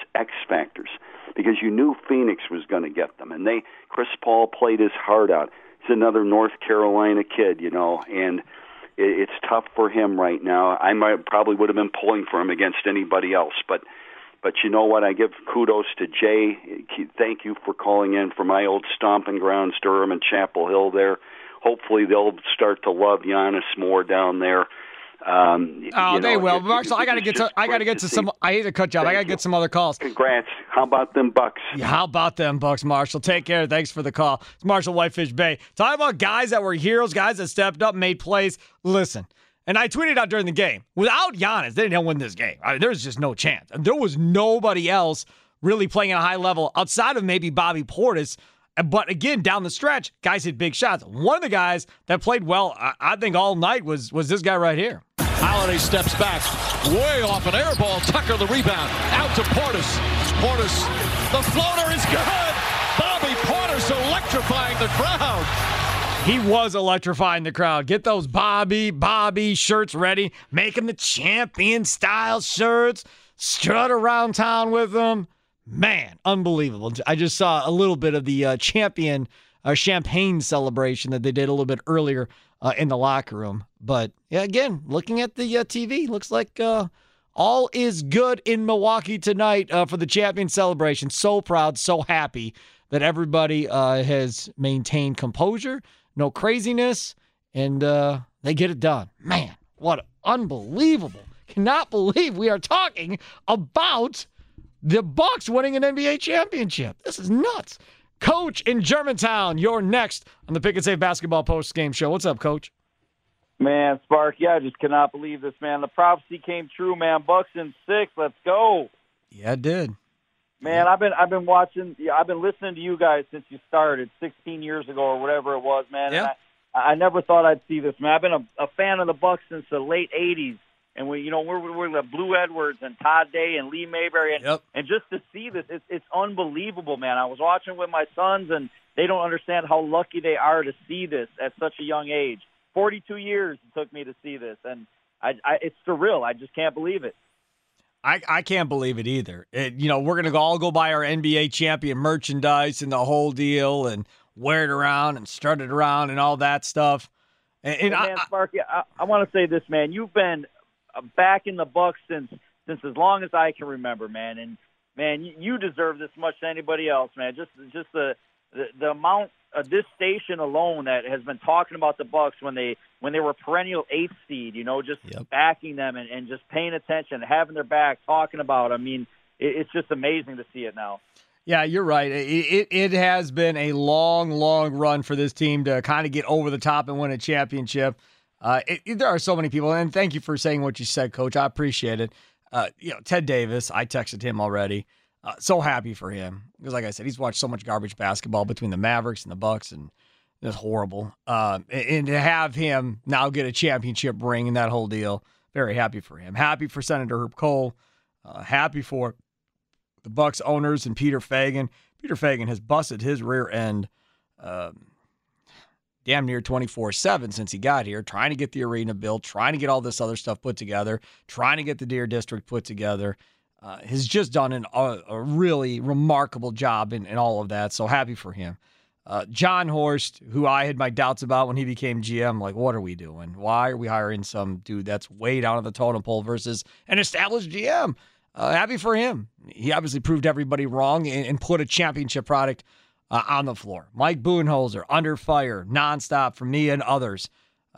because you knew Phoenix was going to get them, and Chris Paul played his heart out. He's another North Carolina kid, and it's tough for him right now. I probably would have been pulling for him against anybody else, but you know what? I give kudos to Jay. Thank you for calling in for my old stomping grounds, Durham and Chapel Hill there. Hopefully they'll start to love Giannis more down there. They will. Marshall, I got to get to some. I hate to cut you off. I got to get some other calls. Congrats. How about them Bucks? Yeah, how about them Bucks, Marshall? Take care. Thanks for the call. It's Marshall, Whitefish Bay. Talking about guys that were heroes, guys that stepped up, made plays. Listen, and I tweeted out during the game, without Giannis, they didn't win this game. There's just no chance. And there was nobody else really playing at a high level outside of maybe Bobby Portis. But again, down the stretch, guys hit big shots. One of the guys that played well, I think, all night was this guy right here. Holiday steps back, way off an air ball. Tucker the rebound, out to Portis. Portis, the floater is good. Bobby Portis electrifying the crowd. He was electrifying the crowd. Get those Bobby shirts ready. Make them the champion-style shirts. Strut around town with them. Man, unbelievable. I just saw a little bit of the champagne celebration that they did a little bit earlier in the locker room. But, yeah, again, looking at the TV, looks like all is good in Milwaukee tonight for the champion celebration. So proud, so happy that everybody has maintained composure, no craziness, and they get it done. Man, what unbelievable. Cannot believe we are talking about the Bucks winning an NBA championship. This is nuts. Coach in Germantown, you're next on the Pick and Save Basketball Post-Game Show. What's up, Coach? Man, Sparky, I just cannot believe this, man. The prophecy came true, man. Bucks in 6. Let's go. Yeah, it did. Man, I've been watching. I've been listening to you guys since you started 16 years ago or whatever it was, man. Yeah. And I never thought I'd see this, man. I've been a fan of the Bucks since the late '80s, and we're the Blue Edwards and Todd Day and Lee Mayberry, and just to see this, it's unbelievable, man. I was watching with my sons, and they don't understand how lucky they are to see this at such a young age. 42 years it took me to see this, and it's surreal. I just can't believe it. I can't believe it either. We're going to all go buy our NBA champion merchandise and the whole deal and wear it around and strut it around and all that stuff. And man, Sparky, I want to say this, man. You've been back in the Bucks since as long as I can remember, man. And, man, you deserve this much to anybody else, man. Just the amount of this station alone that has been talking about the Bucks when they were perennial 8th seed, just backing them and just paying attention, having their back, talking about. I mean, it's just amazing to see it now. Yeah, you're right. It has been a long, long run for this team to kind of get over the top and win a championship. There are so many people, and thank you for saying what you said, Coach. I appreciate it. Ted Davis, I texted him already. So happy for him because, like I said, he's watched so much garbage basketball between the Mavericks and the Bucks, and it's horrible. And to have him now get a championship ring and that whole deal, very happy for him. Happy for Senator Herb Kohl. Happy for the Bucks owners and Peter Feigin. Peter Feigin has busted his rear end damn near 24/7 since he got here, trying to get the arena built, trying to get all this other stuff put together, trying to get the Deer District put together. Has just done a really remarkable job in all of that, so happy for him. John Horst, who I had my doubts about when he became GM, like, what are we doing? Why are we hiring some dude that's way down on the totem pole versus an established GM? Happy for him. He obviously proved everybody wrong and put a championship product on the floor. Mike Budenholzer, under fire, nonstop from me and others.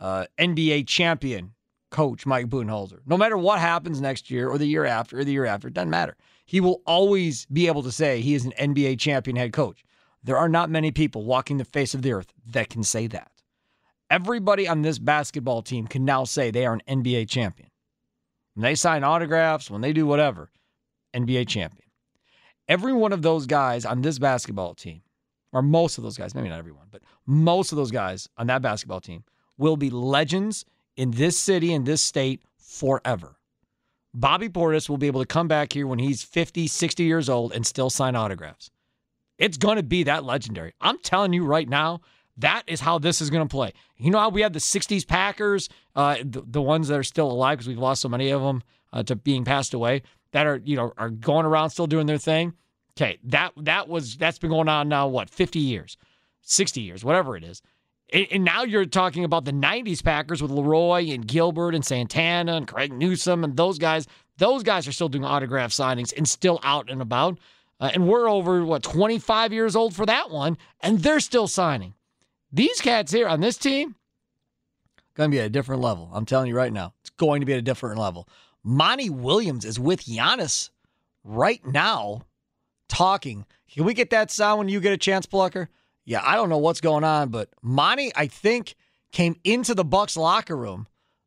NBA champion coach Mike Budenholzer. No matter what happens next year or the year after, it doesn't matter. He will always be able to say he is an NBA champion head coach. There are not many people walking the face of the earth that can say that. Everybody on this basketball team can now say they are an NBA champion. When they sign autographs, when they do whatever, NBA champion. Every one of those guys on this basketball team, or most of those guys, maybe not everyone, but most of those guys on that basketball team will be legends in this city, in this state, forever. Bobby Portis will be able to come back here when he's 50, 60 years old and still sign autographs. It's going to be that legendary. I'm telling you right now, that is how this is going to play. You know how we have the 60s Packers, the ones that are still alive because we've lost so many of them to being passed away, that are going around still doing their thing? Okay, that's been going on now, 50 years, 60 years, whatever it is. And now you're talking about the 90s Packers with Leroy and Gilbert and Santana and Craig Newsome and those guys. Those guys are still doing autograph signings and still out and about. And we're over, 25 years old for that one, and they're still signing. These cats here on this team, going to be at a different level. I'm telling you right now, it's going to be at a different level. Monty Williams is with Giannis right now talking. Can we get that sound when you get a chance, Plucker? Yeah, I don't know what's going on, but Monty, I think, came into the Bucks locker room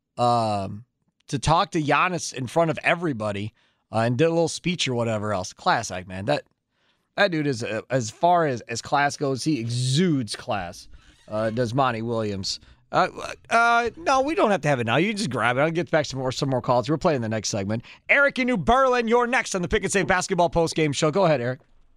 to talk to Giannis in front of everybody and did a little speech or whatever else. Class act, man. That dude is, as far as class goes, he exudes class, does Monty Williams. No, we don't have to have it now. You just grab it. I'll get back some more calls. We're playing the next segment. Eric in New Berlin, you're next on the Pick and Save Basketball Postgame Show. Go ahead, Eric.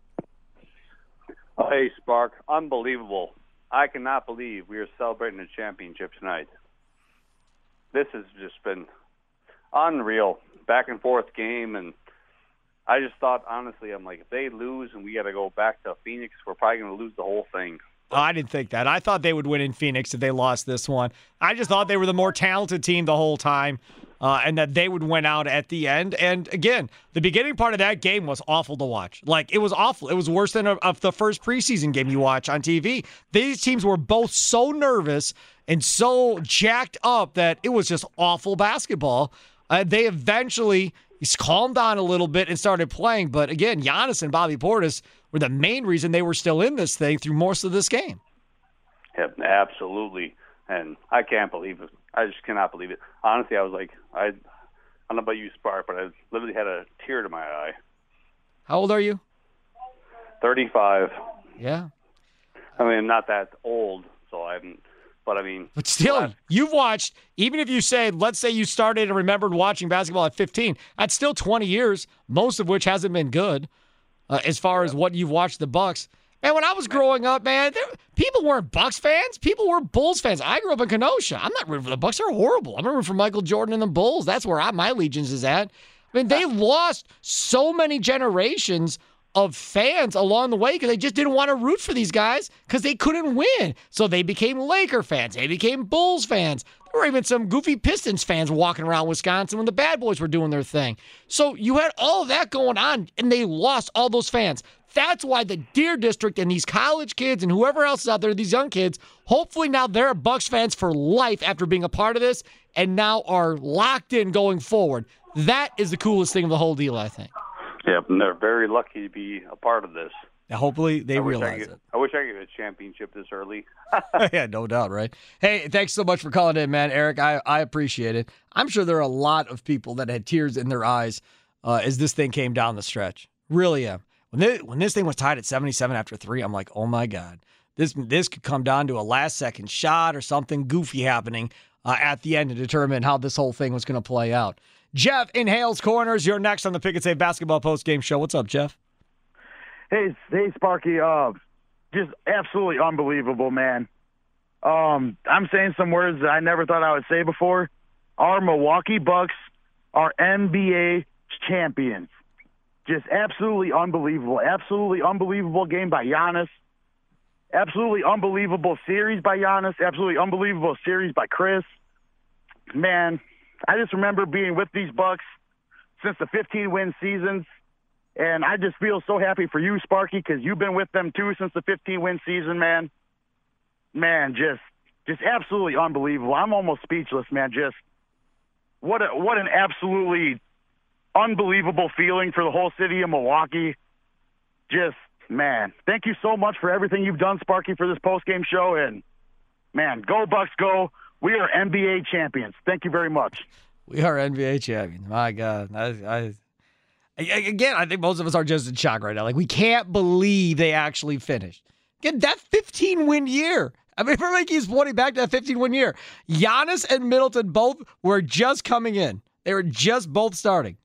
Oh, hey, Spark. Unbelievable. I cannot believe we are celebrating a championship tonight. This has just been unreal. Back and forth game, and I just thought, honestly, I'm like, if they lose and we got to go back to Phoenix, we're probably going to lose the whole thing. Oh, I didn't think that. I thought they would win in Phoenix if they lost this one. I just thought they were the more talented team the whole time, and that they would win out at the end. And again, the beginning part of that game was awful to watch. Like, it was awful. It was worse than the first preseason game you watch on TV. These teams were both so nervous and so jacked up that it was just awful basketball. They eventually calmed down a little bit and started playing. But again, Giannis and Bobby Portis were the main reason they were still in this thing through most of this game. Yeah, absolutely. And I can't believe it. I just cannot believe it. Honestly, I was like, I don't know about you, Spark, but I literally had a tear to my eye. How old are you? 35. Yeah. I mean, I'm not that old, so I haven't. But I mean, But still, you've watched, even if you say, let's say you started and remembered watching basketball at 15, that's still 20 years, most of which hasn't been good as far as what you've watched the Bucks. And when I was growing up, man, people weren't Bucks fans. People were Bulls fans. I grew up in Kenosha. I'm not rooting for the Bucks. They're horrible. I'm rooting for Michael Jordan and the Bulls. That's where my allegiance is at. I mean, they lost so many generations of fans along the way because they just didn't want to root for these guys because they couldn't win. So they became Laker fans. They became Bulls fans. There were even some goofy Pistons fans walking around Wisconsin when the Bad Boys were doing their thing. So you had all of that going on, and they lost all those fans. That's why the Deer District and these college kids and whoever else is out there, these young kids, hopefully now they're Bucks fans for life after being a part of this and now are locked in going forward. That is the coolest thing of the whole deal, I think. Yeah, and they're very lucky to be a part of this. Now, hopefully they realize it. I wish I could get a championship this early. Yeah, no doubt, right? Hey, thanks so much for calling in, man. Eric, I appreciate it. I'm sure there are a lot of people that had tears in their eyes as this thing came down the stretch. Really am. When this thing was tied at 77 after 3, I'm like, oh, my God. This could come down to a last-second shot or something goofy happening at the end to determine how this whole thing was going to play out. Jeff in Hales Corners, you're next on the Pick and Save Basketball Post-Game Show. What's up, Jeff? Hey, Sparky. Just absolutely unbelievable, man. I'm saying some words that I never thought I would say before. Our Milwaukee Bucks are NBA champions. Just absolutely unbelievable. Absolutely unbelievable game by Giannis. Absolutely unbelievable series by Giannis. Absolutely unbelievable series by Chris. Man, I just remember being with these Bucks since the 15-win seasons, and I just feel so happy for you, Sparky, because you've been with them too since the 15-win season, man. Man, just absolutely unbelievable. I'm almost speechless, man. Just what an absolutely unbelievable feeling for the whole city of Milwaukee. Just, man, thank you so much for everything you've done, Sparky, for this postgame show, and, man, go Bucks, go. We are NBA champions. Thank you very much. We are NBA champions. My God. Again, I think most of us are just in shock right now. Like, we can't believe they actually finished. Again, that 15-win year. I mean, everybody keeps pointing back to that 15-win year. Giannis and Middleton both were just coming in. They were just both starting.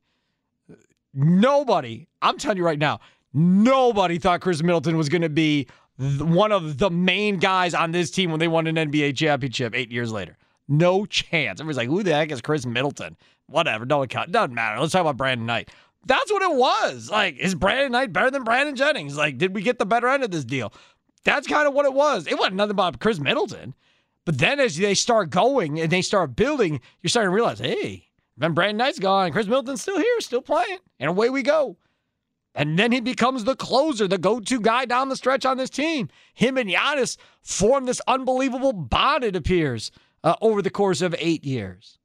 Nobody, I'm telling you right now, nobody thought Chris Middleton was going to be one of the main guys on this team when they won an NBA championship 8 years later. No chance. Everybody's like, who the heck is Chris Middleton? Whatever, doesn't matter. Let's talk about Brandon Knight. That's what it was. Like, is Brandon Knight better than Brandon Jennings? Like, did we get the better end of this deal? That's kind of what it was. It wasn't nothing about Chris Middleton. But then as they start going and they start building, you're starting to realize, hey, then Brandon Knight's gone. Chris Middleton's still here, still playing. And away we go. And then he becomes the closer, the go-to guy down the stretch on this team. Him and Giannis form this unbelievable bond, it appears, over the course of 8 years.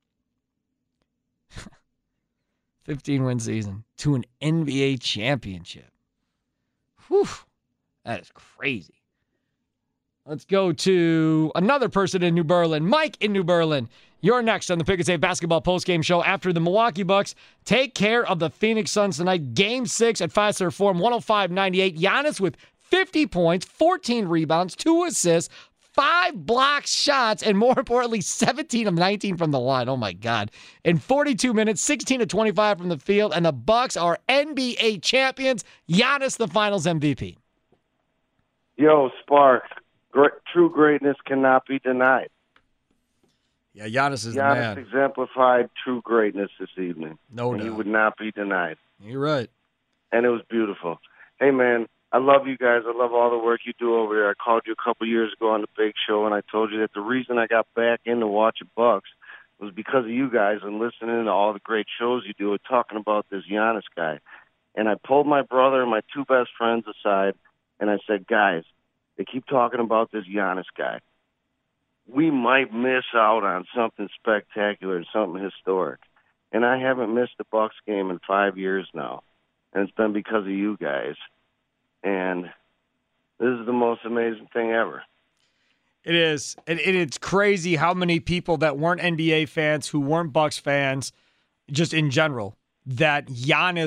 15-win season to an NBA championship. Whew. That is crazy. Let's go to another person in New Berlin. Mike in New Berlin. You're next on the Pick and Save Basketball Postgame Show after the Milwaukee Bucks take care of the Phoenix Suns tonight. Game 6 at Fiserv Forum, 105-98. Giannis with 50 points, 14 rebounds, 2 assists, 5 block shots, and more importantly, 17 of 19 from the line. Oh, my God. In 42 minutes, 16 of 25 from the field, and the Bucks are NBA champions. Giannis, the Finals MVP. Yo, Sparks, true greatness cannot be denied. Yeah, Giannis is the man. Giannis exemplified true greatness this evening. No doubt. He would not be denied. You're right. And it was beautiful. Hey, man, I love you guys. I love all the work you do over there. I called you a couple years ago on the Big Show, and I told you that the reason I got back into watching Bucks was because of you guys and listening to all the great shows you do and talking about this Giannis guy. And I pulled my brother and my 2 best friends aside, and I said, guys, they keep talking about this Giannis guy. We might miss out on something spectacular, something historic. And I haven't missed a Bucks game in 5 years now. And it's been because of you guys. And this is the most amazing thing ever. It is. And it's crazy how many people that weren't NBA fans, who weren't Bucks fans, just in general, that Giannis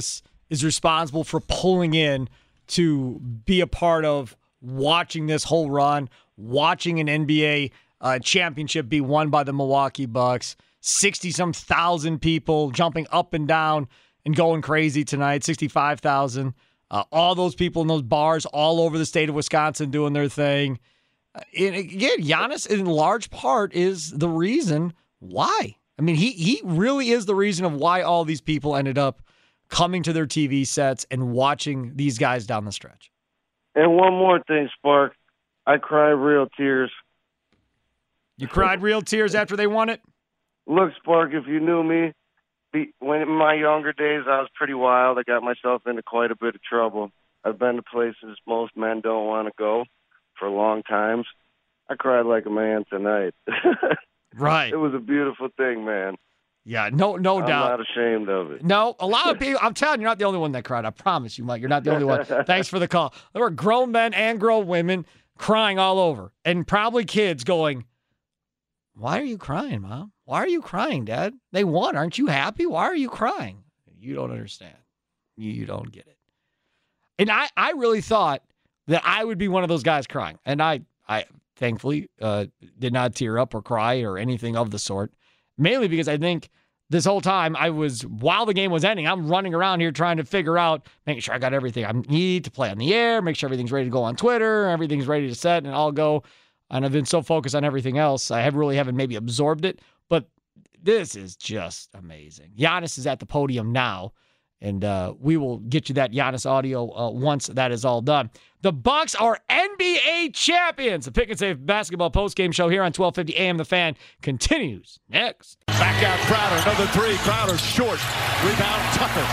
is responsible for pulling in to be a part of watching this whole run, watching an NBA championship be won by the Milwaukee Bucks. 60-some thousand people jumping up and down and going crazy tonight, 65,000. All those people in those bars all over the state of Wisconsin doing their thing. And again, Giannis, in large part, is the reason why. I mean, he really is the reason of why all these people ended up coming to their TV sets and watching these guys down the stretch. And one more thing, Spark. I cried real tears. You cried real tears after they won it? Look, Spark, if you knew me, when in my younger days, I was pretty wild. I got myself into quite a bit of trouble. I've been to places most men don't want to go for long times. I cried like a man tonight. Right. It was a beautiful thing, man. Yeah, no doubt. I'm not ashamed of it. No, a lot of people, I'm telling you, you're not the only one that cried. I promise you, Mike, you're not the only one. Thanks for the call. There were grown men and grown women crying all over, and probably kids going, why are you crying, Mom? Why are you crying, Dad? They won. Aren't you happy? Why are you crying? You don't understand. You don't get it. And I really thought that I would be one of those guys crying. And I thankfully did not tear up or cry or anything of the sort. Mainly because I think this whole time while the game was ending, I'm running around here trying to figure out, making sure I got everything I need to play on the air, make sure everything's ready to go on Twitter, everything's ready to set, and I'll go. And I've been so focused on everything else, I haven't maybe absorbed it. But this is just amazing. Giannis is at the podium now, and we will get you that Giannis audio once that is all done. The Bucks are NBA champions. The Pick and Save basketball postgame show here on 1250 AM The Fan continues next. Back out Crowder, another three. Crowder short. Rebound Tucker.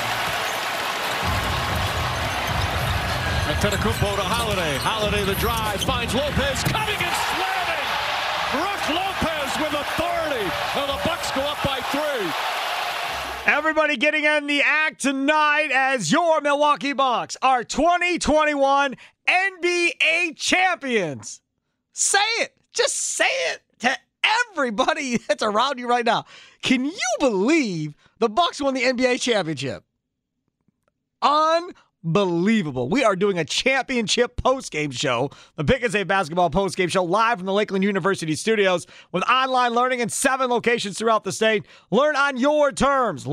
Antetokounmpo to Holiday. Holiday the drive. Finds Lopez cutting and slamming. Brook Lopez with authority. And the Bucks go up by 3. Everybody getting in the act tonight as your Milwaukee Bucks are 2021 NBA champions. Say it. Just say it to everybody that's around you right now. Can you believe the Bucks won the NBA championship? Unbelievable. We are doing a championship postgame show, the Pick and Save basketball postgame show, live from the Lakeland University studios with online learning in 7 locations throughout the state. Learn on your terms.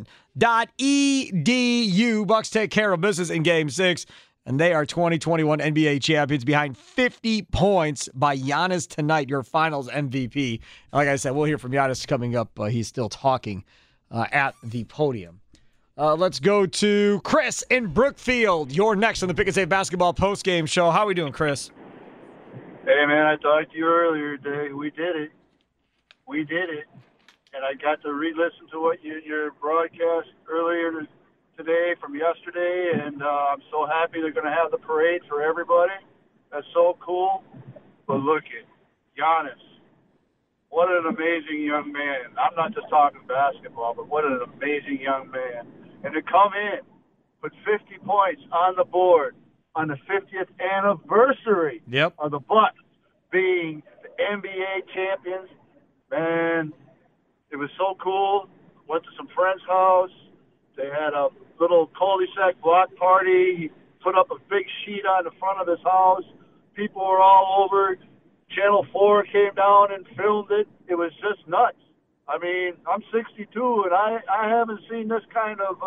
Lakeland.edu. Bucks take care of business in Game 6, and they are 2021 NBA champions behind 50 points by Giannis tonight, your finals MVP. Like I said, we'll hear from Giannis coming up. He's still talking at the podium. Let's go to Chris in Brookfield. You're next on the Pick and Save basketball postgame show. How are we doing, Chris? Hey, man, I talked to you earlier today. We did it. We did it. And I got to re-listen to what your broadcast earlier today from yesterday, and I'm so happy they're going to have the parade for everybody. That's so cool. But look at Giannis. What an amazing young man. I'm not just talking basketball, but what an amazing young man. And to come in, put 50 points on the board on the 50th anniversary of the Bucks being the NBA champions, man, it was so cool. Went to some friend's house. They had a little cul-de-sac block party. He put up a big sheet on the front of his house. People were all over. Channel 4 came down and filmed it. It was just nuts. I mean, I'm 62, and I haven't seen this kind of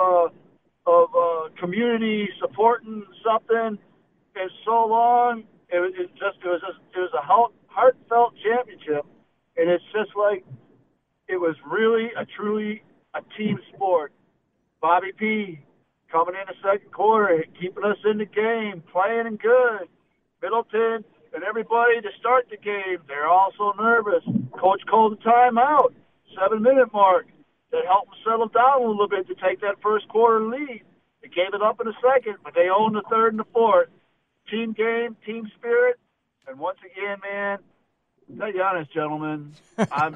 community supporting something in so long. It was a heartfelt championship, and it's just like it was really truly a team sport. Bobby P. coming in the second quarter, keeping us in the game, playing good. Middleton and everybody to start the game, they're all so nervous. Coach called a timeout, 7-minute mark. That helped them settle down a little bit to take that first quarter lead. They gave it up in the second, but they owned the third and the fourth. Team game, team spirit, and once again, man, to be honest, gentlemen, I'm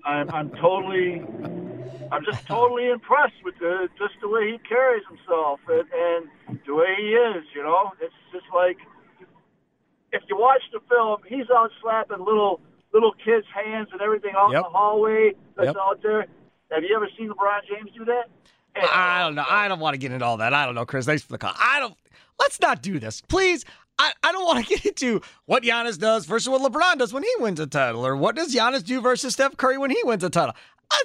just totally impressed with just the way he carries himself and the way he is. You know, it's just like if you watch the film, he's out slapping little kids' hands and everything out in the hallway that's out there. Have you ever seen LeBron James do that? I don't know. I don't want to get into all that. I don't know, Chris. Thanks for the call. Let's not do this, please. I don't want to get into what Giannis does versus what LeBron does when he wins a title, or what does Giannis do versus Steph Curry when he wins a title.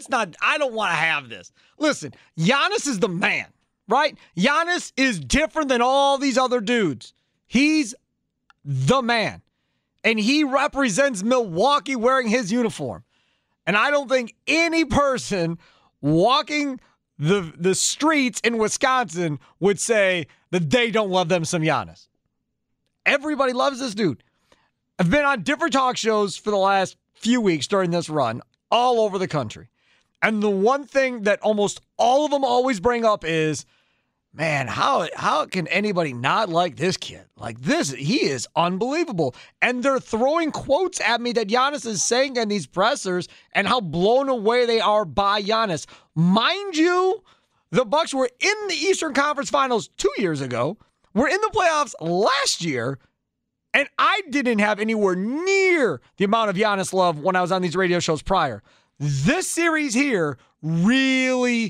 I don't want to have this. Listen, Giannis is the man, right? Giannis is different than all these other dudes. He's the man. And he represents Milwaukee wearing his uniform. And I don't think any person walking the streets in Wisconsin would say that they don't love them some Giannis. Everybody loves this dude. I've been on different talk shows for the last few weeks during this run all over the country. And the one thing that almost all of them always bring up is, man, how can anybody not like this kid? Like this, he is unbelievable. And they're throwing quotes at me that Giannis is saying in these pressers and how blown away they are by Giannis. Mind you, the Bucks were in the Eastern Conference Finals 2 years ago. We're in the playoffs last year. And I didn't have anywhere near the amount of Giannis love when I was on these radio shows prior. This series here really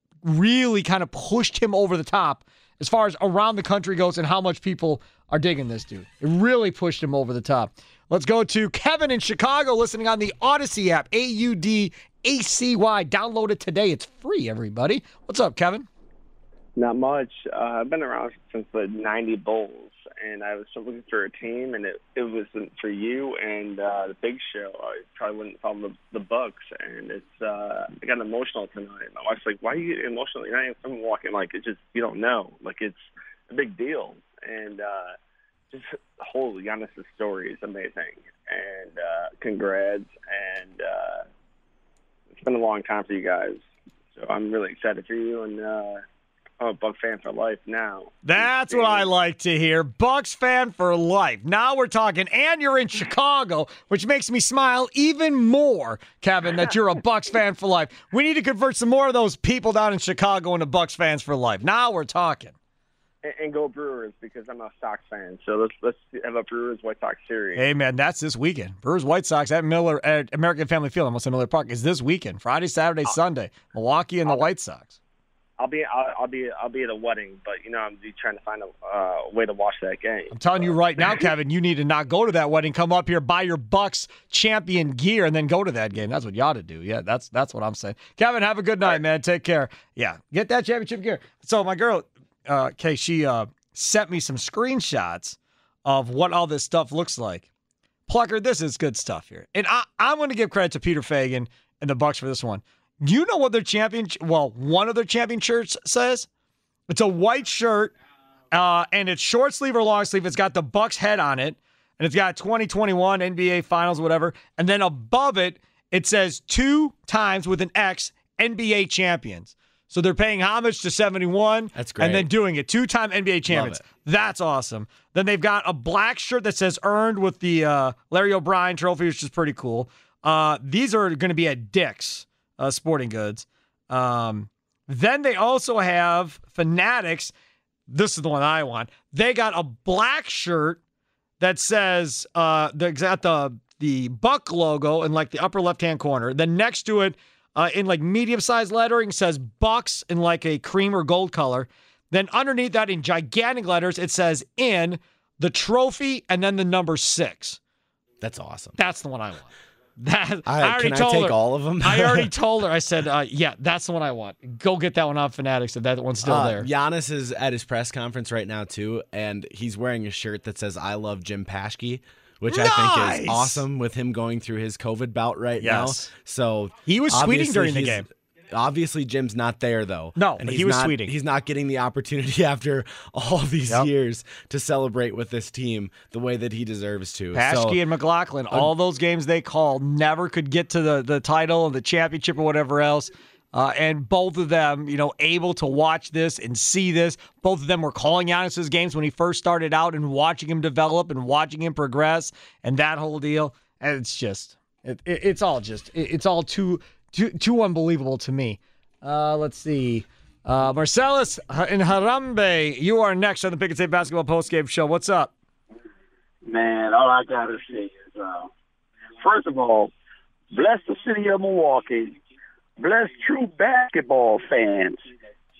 kind of pushed him over the top as far as around the country goes and how much people are digging this dude. It really pushed him over the top. Let's go to Kevin in Chicago listening on the Odyssey app, AUDACY. Download it today. It's free, everybody. What's up, Kevin? Not much. I've been around since the 90 Bulls, and I was looking for a team, and it wasn't for you and the Big Show. I probably wouldn't follow the Bucks, and I got emotional tonight. My wife's like, "Why are you getting emotional? You're not even from Milwaukee." Like, it's just, you don't know. Like, it's a big deal, and just the whole Giannis' story is amazing, and congrats, and it's been a long time for you guys, so I'm really excited for you, and I'm a Bucs fan for life now. That's what I like to hear. Bucs fan for life. Now we're talking, and you're in Chicago, which makes me smile even more, Kevin, that you're a Bucs fan for life. We need to convert some more of those people down in Chicago into Bucs fans for life. Now we're talking. And go Brewers, because I'm a Sox fan. So let's have a Brewers-White Sox series. Hey, man, that's this weekend. Brewers-White Sox at American Family Field, almost at Miller Park, is this weekend. Friday, Saturday, Sunday. Milwaukee and the White Sox. I'll be at a wedding, but I'm trying to find a way to watch that game. I'm telling you right now, Kevin, you need to not go to that wedding. Come up here, buy your Bucks champion gear, and then go to that game. That's what you ought to do. Yeah, that's what I'm saying. Kevin, have a good night, man. Take care. Yeah, get that championship gear. So my girl, Kay, she sent me some screenshots of what all this stuff looks like. Plucker, this is good stuff here, and I'm going to give credit to Peter Fagan and the Bucks for this one. Do you know what their one of their champion shirts says? It's a white shirt, and it's short sleeve or long sleeve. It's got the Bucks head on it, and it's got 2021 NBA Finals, whatever. And then above it, it says 2 times with an X, NBA champions. So they're paying homage to 71. That's great. And then doing it. 2-time NBA champions. That's awesome. Then they've got a black shirt that says earned with the Larry O'Brien trophy, which is pretty cool. These are going to be at Dick's Sporting Goods. Then they also have Fanatics. This is the one I want. They got a black shirt that says the Buck logo in like the upper left-hand corner. Then next to it, in like medium-sized lettering, says Bucks in like a cream or gold color. Then underneath that in gigantic letters, it says in the trophy and then the number 6. That's awesome. That's the one I want. Can I take all of them? I already told her. I said, yeah, that's the one I want. Go get that one off Fanatics if that one's still there. Giannis is at his press conference right now, too, and he's wearing a shirt that says, I love Jim Paschke, which I think is awesome with him going through his COVID bout right now. So he was tweeting during the game. Obviously, Jim's not there, though. No, and he was tweeting. He's not getting the opportunity after all these years to celebrate with this team the way that he deserves to. Paschke and McLaughlin, all those games they called, never could get to the title and the championship or whatever else. And both of them, able to watch this and see this. Both of them were calling Giannis's games when he first started out and watching him develop and watching him progress and that whole deal. And it's just, it's all too unbelievable to me. Let's see. Marcellus in Harambe, you are next on the Pick and Save Basketball Postgame Show. What's up? Man, all I got to say is, first of all, bless the city of Milwaukee. Bless true basketball fans.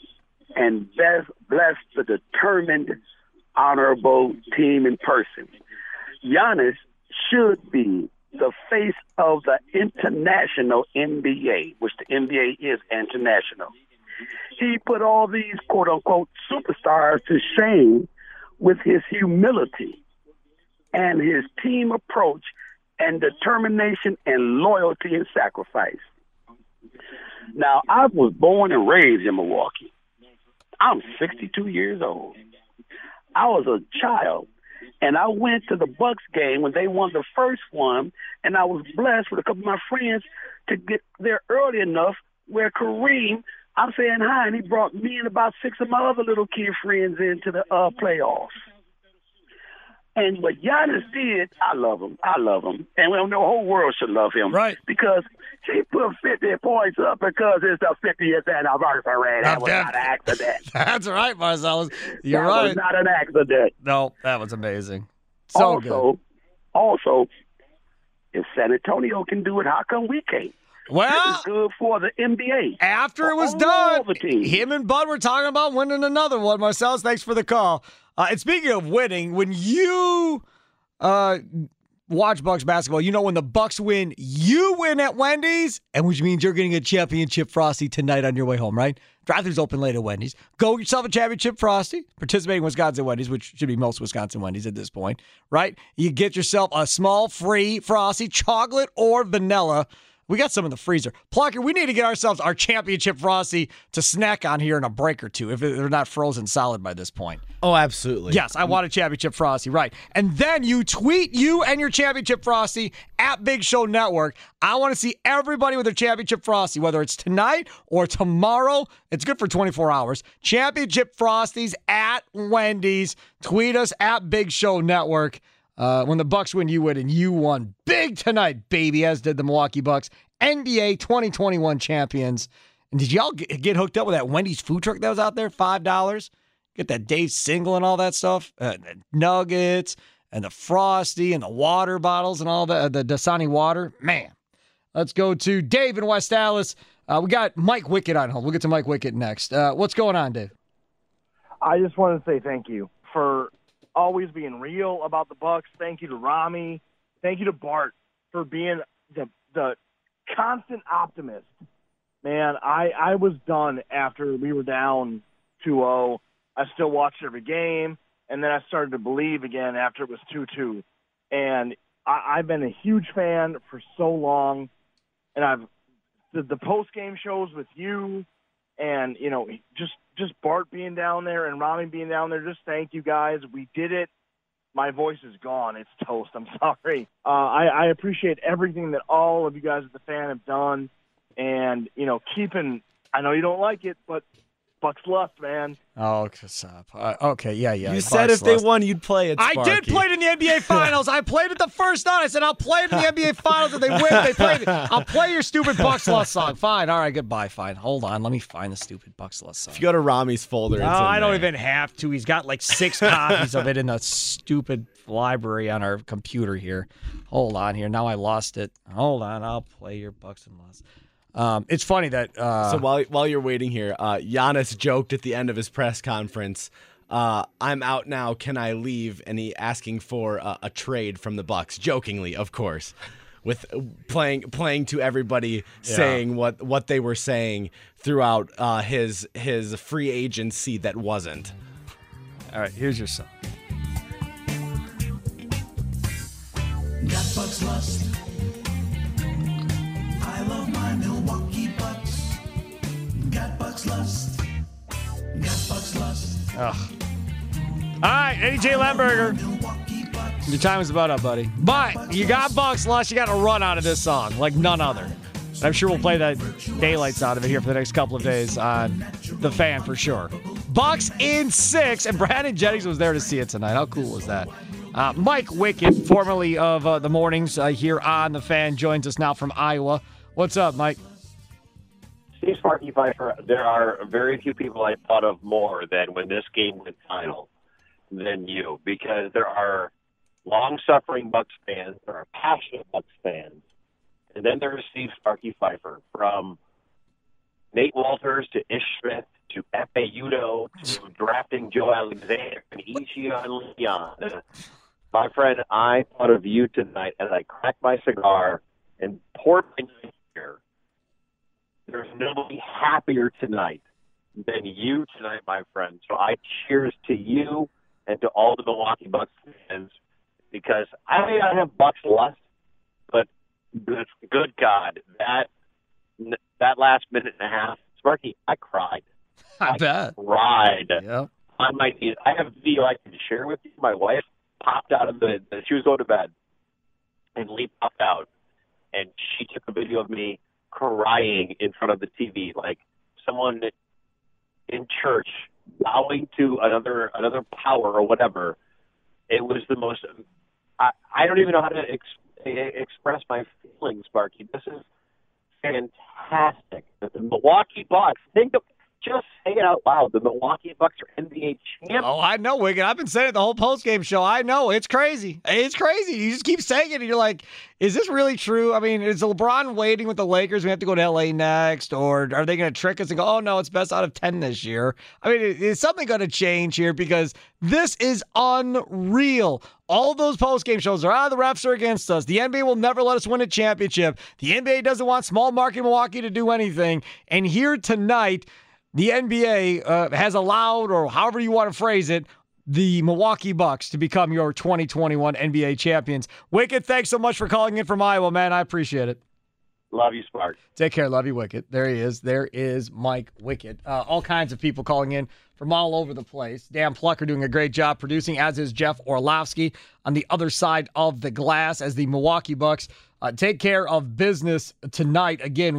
and bless the determined, honorable team in person. Giannis should be the face of the international NBA, which the NBA is international. He put all these quote-unquote superstars to shame with his humility and his team approach and determination and loyalty and sacrifice. Now, I was born and raised in Milwaukee. I'm 62 years old. I was a child, and I went to the Bucks game when they won the first one, and I was blessed with a couple of my friends to get there early enough where Kareem, I'm saying hi, and he brought me and about 6 of my other little kid friends into the playoffs. And what Giannis did, I love him. I love him. And the whole world should love him. Right. Because he put 50 points up because it's the 50th anniversary. That was not an accident. That's right, Marcellus. You're that right. was not an accident. No, that was amazing. So good. Also, if San Antonio can do it, how come we can't? Well, this is good for the NBA. After it was done, him and Bud were talking about winning another one. Marcellus, thanks for the call. And speaking of winning, when you watch Bucks basketball, you know when the Bucks win, you win at Wendy's, and which means you're getting a championship Frosty tonight on your way home, right? Drive-thru's open late at Wendy's. Go get yourself a championship Frosty. Participating Wisconsin Wendy's, which should be most Wisconsin Wendy's at this point, right? You get yourself a small free Frosty, chocolate or vanilla. We got some in the freezer. Plucker, we need to get ourselves our championship Frosty to snack on here in a break or two if they're not frozen solid by this point. Oh, absolutely. Yes, I want a championship Frosty, right. And then you tweet you and your championship Frosty at Big Show Network. I want to see everybody with their championship Frosty, whether it's tonight or tomorrow. It's good for 24 hours. Championship Frosties at Wendy's. Tweet us at Big Show Network. When the Bucks win, you win, and you won big tonight, baby, as did the Milwaukee Bucks, NBA 2021 champions. And did y'all get hooked up with that Wendy's food truck that was out there? $5? Get that Dave Single and all that stuff, the nuggets and the Frosty and the water bottles and all that, the Dasani water. Man, let's go to Dave in West Allis. We got Mike Wickett on hold. We'll get to Mike Wickett next. What's going on, Dave? I just want to say thank you for always being real about the Bucks. Thank you to Rami. Thank you to Bart for being the constant optimist. Man, I was done after we were down 2-0. I still watched every game, and then I started to believe again after it was 2-2. And I've been a huge fan for so long, and the post-game shows with you and, you know, just Bart being down there and Rami being down there, just thank you guys. We did it. My voice is gone. It's toast. I'm sorry. I appreciate everything that all of you guys at the Fan have done. And, you know, I know you don't like it, but Bucks lust, man. Oh, stop. Okay, yeah. You said if they won, you'd play it, Sparky. I did play it in the NBA Finals. I played it the first night. I said, I'll play it in the NBA Finals. If they win, they play it. I'll play your stupid Bucks Lust song. Fine. All right, goodbye. Fine. Hold on. Let me find the stupid Bucks Lust song. If you go to Rami's folder, no, I don't even have to. He's got like 6 copies of it in the stupid library on our computer here. Hold on here. Now I lost it. Hold on. I'll play your Bucks and Lust. It's funny that so while you're waiting here, Giannis joked at the end of his press conference, "I'm out now. Can I leave?" And he asking for a trade from the Bucks, jokingly, of course, with playing to everybody, saying what they were saying throughout his free agency that wasn't. All right, here's your song. Got Bucks Lust. I love my Milwaukee Bucks. Got Bucks Lust. Got Bucks Lust. Ugh. All right, AJ Lemberger. Your time is about up, buddy. But you got Bucks Lust. You got a run out of this song like none other. And I'm sure we'll play the daylights out of it here for the next couple of days on The Fan for sure. Bucks in 6, and Brandon Jennings was there to see it tonight. How cool was that? Mike Wickett, formerly of the mornings here on The Fan, joins us now from Iowa. What's up, Mike? Steve Sparky Pfeiffer, there are very few people I thought of more than when this game went final than you, because there are long-suffering Bucks fans, there are passionate Bucks fans, and then there's Steve Sparky Pfeiffer, from Nate Walters to Ish Smith to Efe Udo to drafting Joe Alexander and Ichion Leon. My friend, I thought of you tonight as I cracked my cigar and poured my beer. There's nobody happier tonight than you tonight, my friend. So I cheers to you and to all the Milwaukee Bucks fans, because I may not have Bucks lust, but good God, that last minute and a half, Sparky, I cried. I bet. Cried Yep. on my knees. I have a video I can share with you. My wife popped out of she was going to bed, and Lee popped out, and she took a video of me crying in front of the TV, like someone in church bowing to another power or whatever. It was the most. I don't even know how to express my feelings, Sparky. This is fantastic. The Milwaukee Bucks. Just say it out loud. The Milwaukee Bucks are NBA champions. Oh, I know, Wigan. I've been saying it the whole postgame show. I know. It's crazy. It's crazy. You just keep saying it, and you're like, is this really true? I mean, is LeBron waiting with the Lakers? We have to go to L.A. next? Or are they going to trick us and go, oh, no, it's best out of 10 this year? I mean, is something going to change here? Because this is unreal. All those postgame shows are, the refs are against us. The NBA will never let us win a championship. The NBA doesn't want small market Milwaukee to do anything. And here tonight, the NBA has allowed, or however you want to phrase it, the Milwaukee Bucks to become your 2021 NBA champions. Wicket, thanks so much for calling in from Iowa, man. I appreciate it. Love you, Spark. Take care. Love you, Wicket. There he is. There is Mike Wicket. All kinds of people calling in from all over the place. Dan Plucker doing a great job producing, as is Jeff Orlovsky on the other side of the glass as the Milwaukee Bucks take care of business tonight. Again,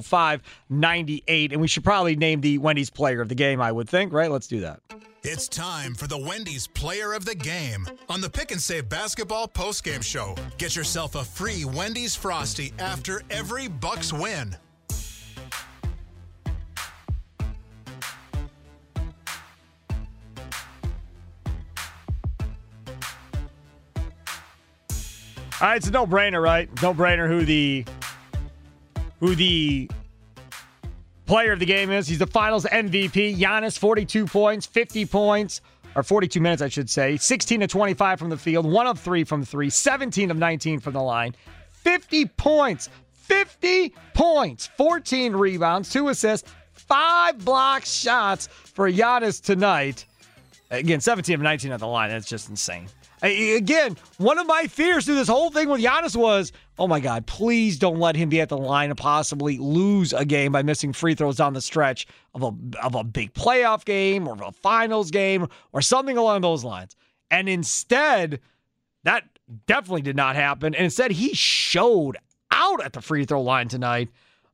105-98. And we should probably name the Wendy's player of the game, I would think, right? Let's do that. It's time for the Wendy's Player of the Game on the Pick and Save Basketball postgame show. Get yourself a free Wendy's Frosty after every Bucks win. All right, it's a no-brainer, right? No-brainer who the player of the game is. He's the finals MVP. Giannis, 42 points, 50 points, or 42 minutes, I should say. 16 of 25 from the field, 1 of 3 from 3, 17 of 19 from the line. 50 points, 14 rebounds, 2 assists, 5 block shots for Giannis tonight. Again, 17 of 19 at the line. That's just insane. Again, one of my fears through this whole thing with Giannis was, oh my God, please don't let him be at the line and possibly lose a game by missing free throws down the stretch of a big playoff game or a finals game or something along those lines. And instead, that definitely did not happen. And instead, he showed out at the free throw line tonight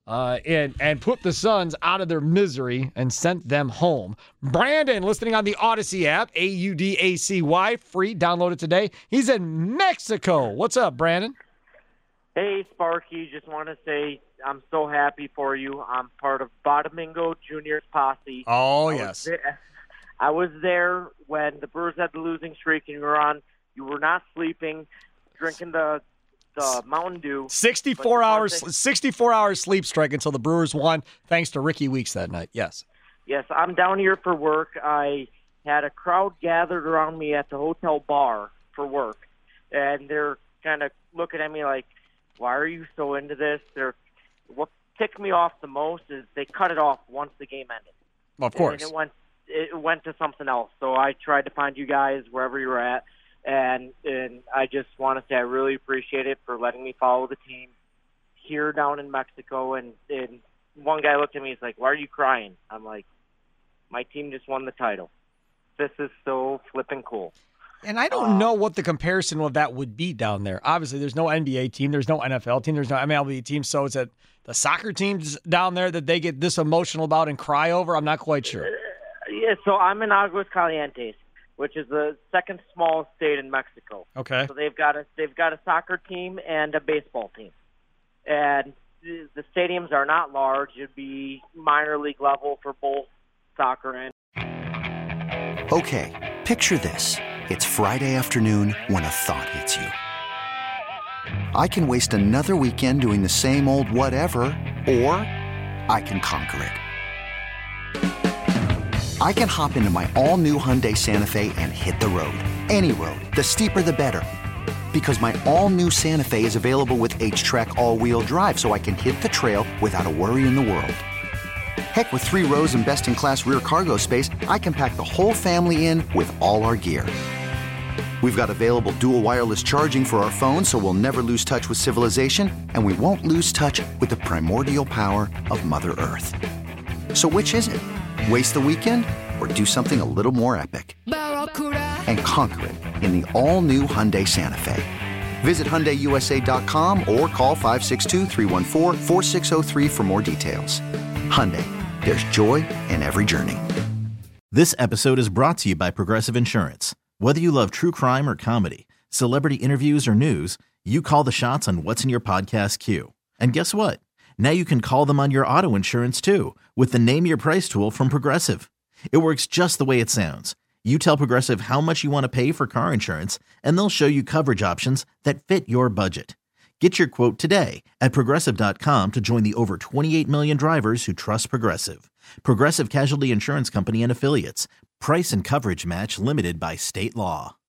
and put the Suns out of their misery and sent them home. Brandon, listening on the Odyssey app, AUDACY, free, download it today. He's in Mexico. What's up, Brandon? Hey, Sparky, just want to say I'm so happy for you. I'm part of Bodomingo Junior's posse. Oh, yes. I was there when the Brewers had the losing streak and you were not sleeping, drinking the Mountain Dew. 64 hours sleep strike until the Brewers won, thanks to Ricky Weeks that night. Yes. Yes, I'm down here for work. I had a crowd gathered around me at the hotel bar for work, and they're kind of looking at me like, why are you so into this? What ticked me off the most is they cut it off once the game ended. Of course. And it went to something else. So I tried to find you guys wherever you were at. And I just want to say I really appreciate it for letting me follow the team here down in Mexico. And one guy looked at me, he's like, why are you crying? I'm like, my team just won the title. This is so flipping cool. And I don't know what the comparison of that would be down there. Obviously, there's no NBA team, there's no NFL team, there's no MLB team. So it's the soccer teams down there that they get this emotional about and cry over? I'm not quite sure. Yeah, so I'm in Aguascalientes, which is the second smallest state in Mexico. Okay. So they've got a soccer team and a baseball team, and the stadiums are not large. It'd be minor league level for both soccer and. Okay, picture this: it's Friday afternoon when a thought hits you. I can waste another weekend doing the same old whatever, or I can conquer it. I can hop into my all-new Hyundai Santa Fe and hit the road. Any road. The steeper, the better. Because my all-new Santa Fe is available with H-Track all-wheel drive, so I can hit the trail without a worry in the world. Heck, with 3 rows and best-in-class rear cargo space, I can pack the whole family in with all our gear. We've got available dual wireless charging for our phones, so we'll never lose touch with civilization, and we won't lose touch with the primordial power of Mother Earth. So which is it? Waste the weekend or do something a little more epic? And conquer it in the all-new Hyundai Santa Fe. Visit HyundaiUSA.com or call 562-314-4603 for more details. Hyundai, there's joy in every journey. This episode is brought to you by Progressive Insurance. Whether you love true crime or comedy, celebrity interviews or news, you call the shots on what's in your podcast queue. And guess what? Now you can call them on your auto insurance too with the Name Your Price tool from Progressive. It works just the way it sounds. You tell Progressive how much you want to pay for car insurance, and they'll show you coverage options that fit your budget. Get your quote today at Progressive.com to join the over 28 million drivers who trust Progressive. Progressive Casualty Insurance Company and Affiliates. Price and coverage match limited by state law.